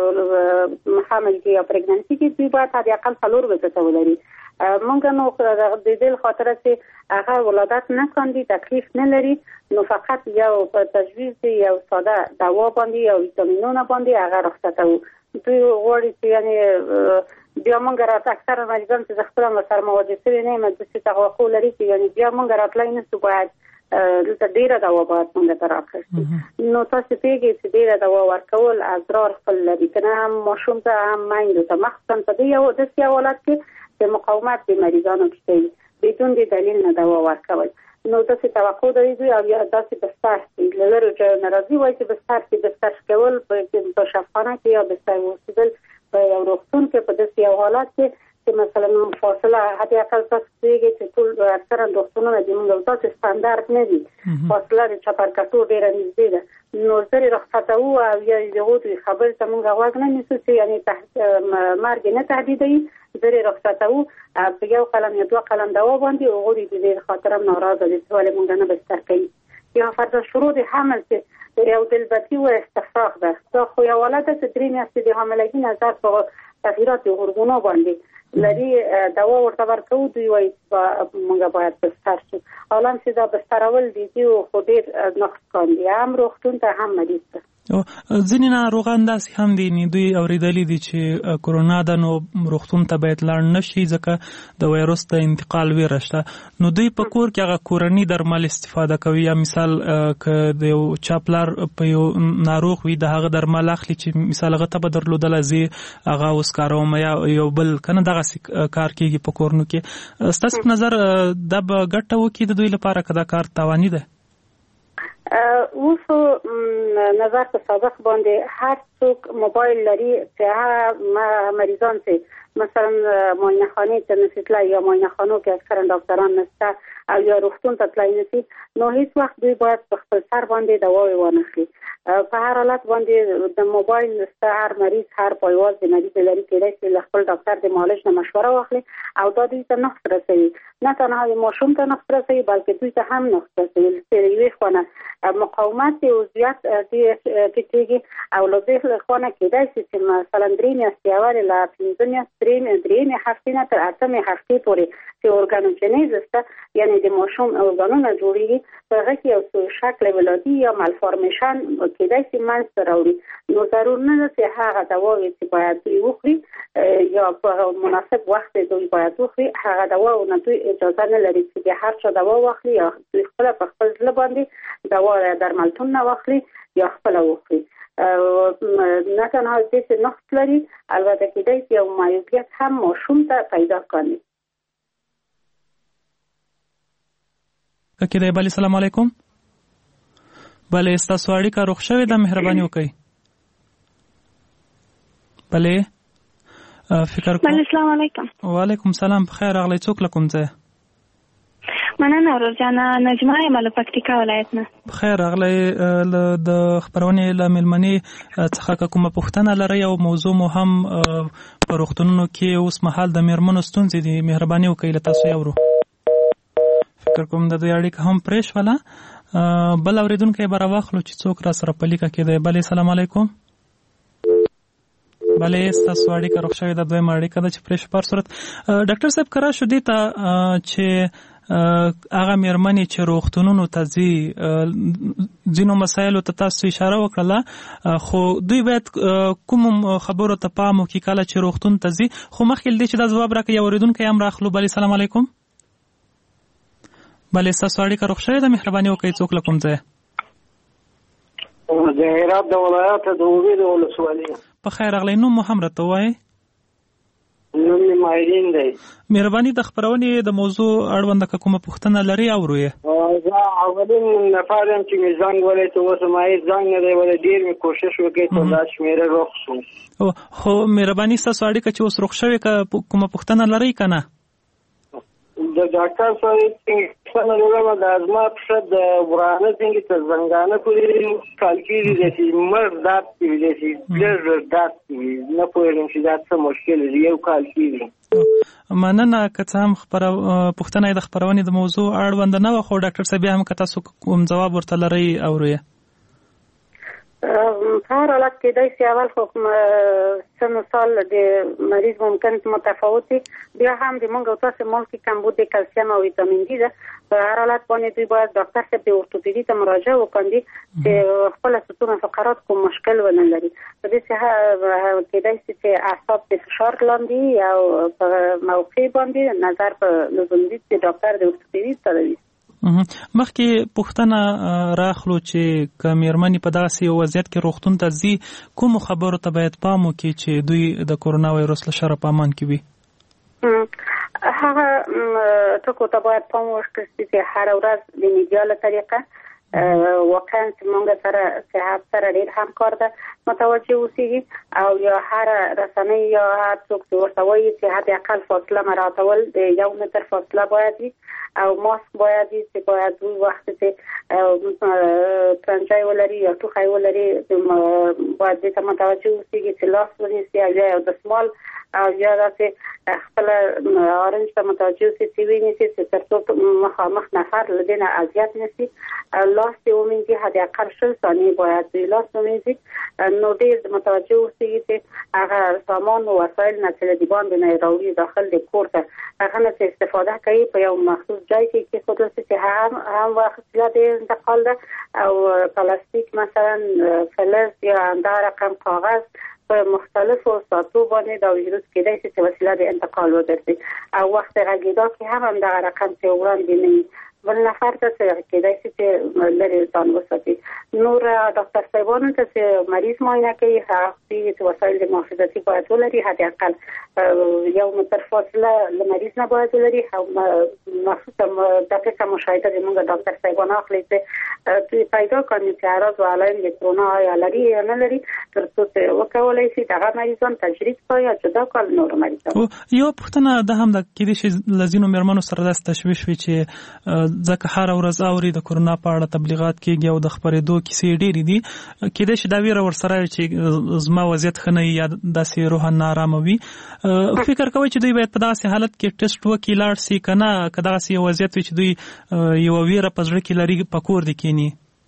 حمل کې یا پرګننسي کې دوی باید حداقل څلور ورځې ولري. مونږ نو د دې خاطر چې هغه ولادت نه کاندي تکلیف نه لري، نو فقط یو په تجویز دی یو ساده دوا باندې یا ویټامینونه باندې هغه رخصتوو. دوی غواړي چې یعنی بیا مونږ راته اکثر مریضان چې خپل مسر مواجه شوي نه یم چې توقع لري چې یعنی بیا مونږ راتلای نه سو باید دلته ډیره دوا باید مونږ ته راکړي. نو تاسو پیږئ چې ډیره دوا ورکول اضرار خپل لري، که نه هم ماشوم ته هم میندو ته مخصوصا په دې یو داسې حالت کې چې مقاومت د مریضانو کې بدون د دلیل نه دوا ورکول. نو داسې توقع لري دوی او یا داسې بستر کې له لرو ځایو نه راځي وایي چې بستر کې بستر کول په شفاخانه کې یا بستر اوسېدل په یو روغتون کې په داسې یو حالت کې چې مثلا فاصله حداقل تاسو پوهېږئ چې ټول اکثرا روغتونونه د موږ تاسو ستاندارد نه دي، فاصله د چپرکټو ډېره نږدې ده. نو زر رخصتوو او یا د هغو دوی خبرې ته موږ غوږ نه نیسو چې یعنې مرګ نه تهدیدوي، زر رخصتوو په یو قلم یا دوه قلم دوا باندې هغوی د دې خاطر هم ناراضه دي چې ولې موږ نه بستر کوي. یا فرض شروع د حمل چې یو دلبتي و استفراغ ده، دا خو یو حالت ده چې درې میاشتې د حاملګي نظر په تغییرات هورمونو باندې لري، دوا ورته ورکوو. دوی وایي موږ باید بستر شو. حالا چې دا بسترول دي او خو ډېر نقص کاندي هم روغتون ته هم مریض ته. ځینې ناروغان داسې هم دي نه دوی اورېدلي دي چې کرونا ده نو روغتون ته باید لاړ نشي ځکه د وایرس د انتقال ویره شته. نو دوی په کور کې هغه کورني درمل استفاده کوي یا مثال که د یو چا پلار په یو ناروغ وي د هغه درمل اخلي چې مثال هغه ته به درلودله زه هغه اوس کاروم یا یو بل کنه دغسې کار کېږي په کورنو کې. ستاسو په نظر دا به ګټه وکړي د دوی لپاره که دا کار تاواني ده؟ اوس نظر په سابق باندې هر څوک موبایل لري چې هغه مریضان چې مثلا معاینه خانه ته نشي تلای یا معاینه خانو کې اکثرا ډاکټران نشته او یا روغتون ته تلای نشي نو هیڅ وخت دوی باید په خپل سر باندې دواوې ونخلي. په هر حالت باندې د موبایل نشته هر مریض هر پایواز د مریض لري کېدای چې له خپل ډاکټر د معالج نه مشوره واخلي او دا دوی ته نقص رسوي. نه تنها د ماشوم ته نقص رسوي بلکې دوی ته هم نقص رسوي. چې یوې خونه مقاومت او زیات کېږي او له دې خونه کېدای شي چې مثلا درې میاشتې اول له پنځه میاشتې درې هفتې نه تر اتمې هفتې پورې چې اورګانوجنیز شته یعنی د ماشوم اورګانونه جوړېږي په هغه کې یو شکل ولادي یا مالفارمیشن کېدای شي منځته راوړي. نو ضرور نه ده چې هغه دواوې چې باید دوی وخوري یا په مناسب وخت دوی باید وخوري هغه دواونه دوی اجازه نه لري چې د هر چا دوا واخلي یا دوی خپله په خپل زړه باندې دوا درملتون نه واخلي یا خپله وخوري. نه تنها دې چې نقص لري البته کېدای شي یو معیوبیت هم ماشوم ته پیدا کړي. کېدای بله سلام علیکم. بله ستاسو اړیکه روغ شوې ده مهرباني وکړئ. بله فکر کوم. بله السلام علیکم. وعلیکم سلام. بخیر راغلی. څوک له کوم ځای؟ مننه ورورجانه نجمه یم له پکتیکا ولایت نه. بخیر راغلی. د خپرونې له مېلمنې څخه که کومه پوښتنه لرئ او موضوع مو هم په روغتونونو کې اوس مهال د مېرمنو ستونزې دي مهرباني وکړئ له تاسو یې اورو. فکر کوم د دوی اړیکه هم پرې شوله. بل اورېدونکی به راواخلو چې څوک را سره په لیکه کې دی. بلې سلام علیکم. بلې ستاسو اړیکه روغ شوې ده دویمه اړیکه ده چې پرې شو. په هر صورت ډاکټر صاحب که راشو دې ته چې هغه مېرمنې چې روغتونونو ته ځي ځینو مسایلو ته تاسو اشاره وکړله خو دوی باید کومو خبرو ته پام وکړي کله چې روغتون ته ځي. خو مخکې له دې چې دا ځواب راکړي یو اورېدونکی هم راخلو. بلې سلام علیکم. بلې ستاسو اړیکه روغ شوې ده مهرباني وکړئ. څوک له کوم ځای؟ د هرات د ولایت د اوبې د ولسوالۍ. په خیر راغلی. نوم مو هم راته ووایئ. نوم مې ماهرین دی. مهرباني د خپرونې د موضوع اړونده که کومه پوښتنه لرئ اورو یې. زه اولین نفر یم چې مې زنګ ولی ته اوس ماهر زنګ نه دی ولی ډېر مې کوشش وکړی چې دا شمېره روغ شو. خو مهرباني ستاسو اړیکه چې اوس روغ شوې که کومه پوښتنه لرئ که نه؟ د ډاکټر صاحب څنګه لرم د ازما په د ورانه څنګه تر زنګانه پورې کال کېږي چې مر دات کېږي چې پلر دات کېږي نه پوهېږم چې دا څه مشکل دی یو کال کېږي. مننه که څه هم پوښتنه یې د خپرونې د موضوع اړونده نه وه خو ډاکټر صاحب بیا هم که تاسو کوم ځواب ورته لرئ اورو یې. په هر حالت کېدای شي اول خو سن و سال د مریض ممکن متفاوت وي بیا هم د موږ او تاسو ملک کې کمبود د کلسیم او ویټامین ډي ده. په هر حالت باندې دوی باید ډاکټر صاحب د اورتوپیدي ته مراجعه وکړي چې خپل ستون فقرات کوم مشکل ونه لري. په دې څه کېدای شي چې اعصاب د فشار لاندې او په موقع باندې نظر په لزوم دي چې ډاکټر د اورتوپیدي ته وي. مخکې پوښتنه راخلو چې که مېرمنې په داسې وضعیت کې روغتون ته ځي کومو خبرو ته باید پام وکړي چې دوی د کورونا وایرس له شره په امان کې وي؟ هغه ټکو ته باید پام وکړي چې هره ورځ د میډیا له طریقه واقعا چې موږ سره صحت سره ډېر همکار ده متوجه اوسېږي او یا هر رسنۍ یا هر څوک چې ورته وایي چې حد اقل فاصله مراعاتول د یو متر فاصله باید وي او ماسک باید وي چې باید دوی وخت چې ترنجی ولري یا ټوخی ولري باید دې ته متوجه اوسېږي چې لاس ونیسي او یا یو دستمال او یا داسې خپل اورنج ته متوجه سي چې ویني چې ترڅو مخامخ نفر لدينا اذیت نشي لاس ته ومنځي حد اقل شل ثانیې باید وی لاس ومنځي نو ډېر متوجه اوسئ چې هغه سامان او وسایل نه چې د باندې نه راوړي داخل د کور ته هغه نه استفاده کوي په یو مخصوص ځای کې چې خود چې هم هم وسیله د انتقال ده او پلاستیک مثلا فلز یا دا رقم کاغذ په مختلفو ساتو باندې دا ویروس کېدای شي چې وسیله د انتقال وګرځي او وخت غږیدا کې هم هم دا رقم چې وړاندې نه بل نفر ته څه کېدای شي چې لري ځان وساتي. نور ډاکټر صاحبانو ته چې مریض معاینه کوي هغه چې وسایل د محافظتي باید ولري حد اقل یو متر فاصله له مریض نه باید ولري او مخصوصا دقیقه مشاهده زموږ ډاکټر صاحبانو اخلي چې پیدا کړي چې اعراض او علائم د کرونا یا لري یا نه لري ترڅو چې وکولای شي دغه مریضان تجربه کوي یا جدا کول نور مریضان. یو پوښتنه د هم د کېدې شي لزینو مېرمنو سره داس تشویش وي چې ځکه هر ورځ اوري د کرونا په اړه تبلیغات کیږي او د خبرېدو کیسې ډېرې دي کېدای شي دا ویره ورسره چې زما وضعیت ښه نه وي یا داسې روحاً ناارامه وي فکر کوئ چې دوی باید په داسې حالت کې ټیسټ وکړي لاړ سي که نه که دغسې یو وضعیت وي چې دوی یوه ویره په زړه کې لري په کور دې کښېني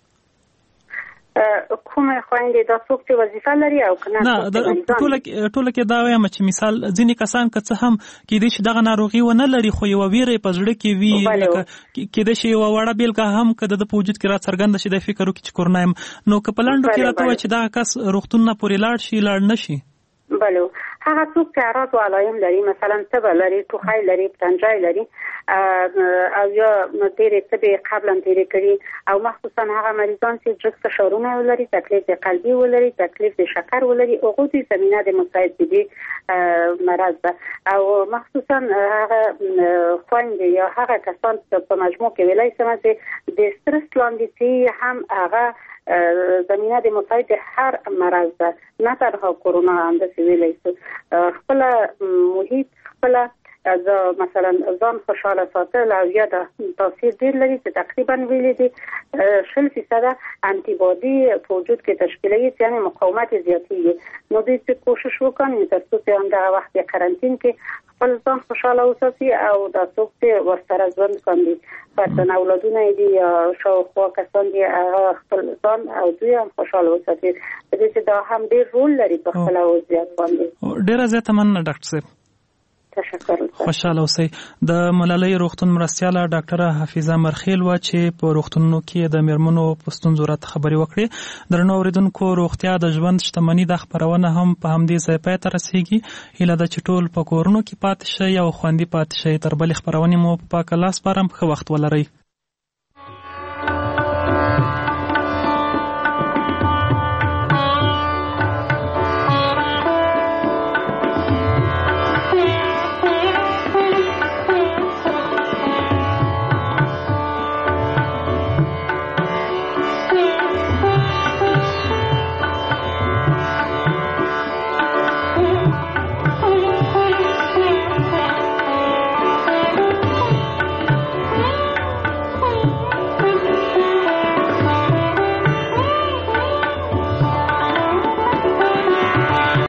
کومه خويندې دا څوک چې وظیفه لري او کنه نه ټوله ټوله کې دا وایم چې مثال ځینې کسان که څه هم کېدای شي دغه ناروغي ونه لري خو یوه ویره په زړه کې وي لکه کېدای شي یوه وړه بیلګه هم که د په وجود کې راڅرګنده شي دی فکر وکړي چې کورونا یم نو که په لنډو کې راته ووایي چې دغه کس روغتون نه پورې لاړ شي لاړ نه شي. بله هغه څوک چې اعراض او علائم لري مثلا تبه لري ټوخی لري پنجای لري او یا ډېرې تبې قبلا تېرې کړي او مخصوصا هغه مریضان چې ډرګ فشارونه ولري تکلیف د قلبي ولري تکلیف د شکر ولري هغوی د زمینه د مساعد دې مرض ده او مخصوصا هغه خویندې یا هغه کسان په مجموع کې ویلی سمه چې د سترس لاندې چې هم هغه زمینه د مساعد هر مرض ده نه تنها کرونا هم داسې ویلی شو خپل محیط خپل مثلا ځان خوشحاله ساتل او یا د تاثیر ډېر لري چې تقریبا ویلي دي شل فیصده انټي باډي په وجود کې تشکیلوي یعنې مقاومت زیاتېږي نو دوی چې کوشش وکړي ترڅو چې همدغه وخت د قرنطین کې خپل ځان خوشحاله وساتي او دا څوک چې ورسره ژوند کوي فرضاً اولادونه یې دي یا شاوخوا کسان دي هغه خپل ځان او دوی هم خوشحاله وساتي په دې چې دا هم ډېر رول لري په خپله وضعیت باندې. ډېره زیاته مننه ډاکټر صاحب. خوشاله اوسئ. د ملالۍ روغتون مرستیاله ډاکټره حفیظه مرخیل وه چې په روغتونونو کې د میرمنو په ستونزو راته خبرې وکړې. درنو اورېدونکو روغتیا د ژوند شتمني دا خپرونه هم په همدې ځای پای ته رسېږي. هیله ده چې ټول په کورونو کې پاتې شئ او خوندي پاتې شئ. تر بلې خپرونې مو په پاک الله سپارم. ښه وخت ولرئ.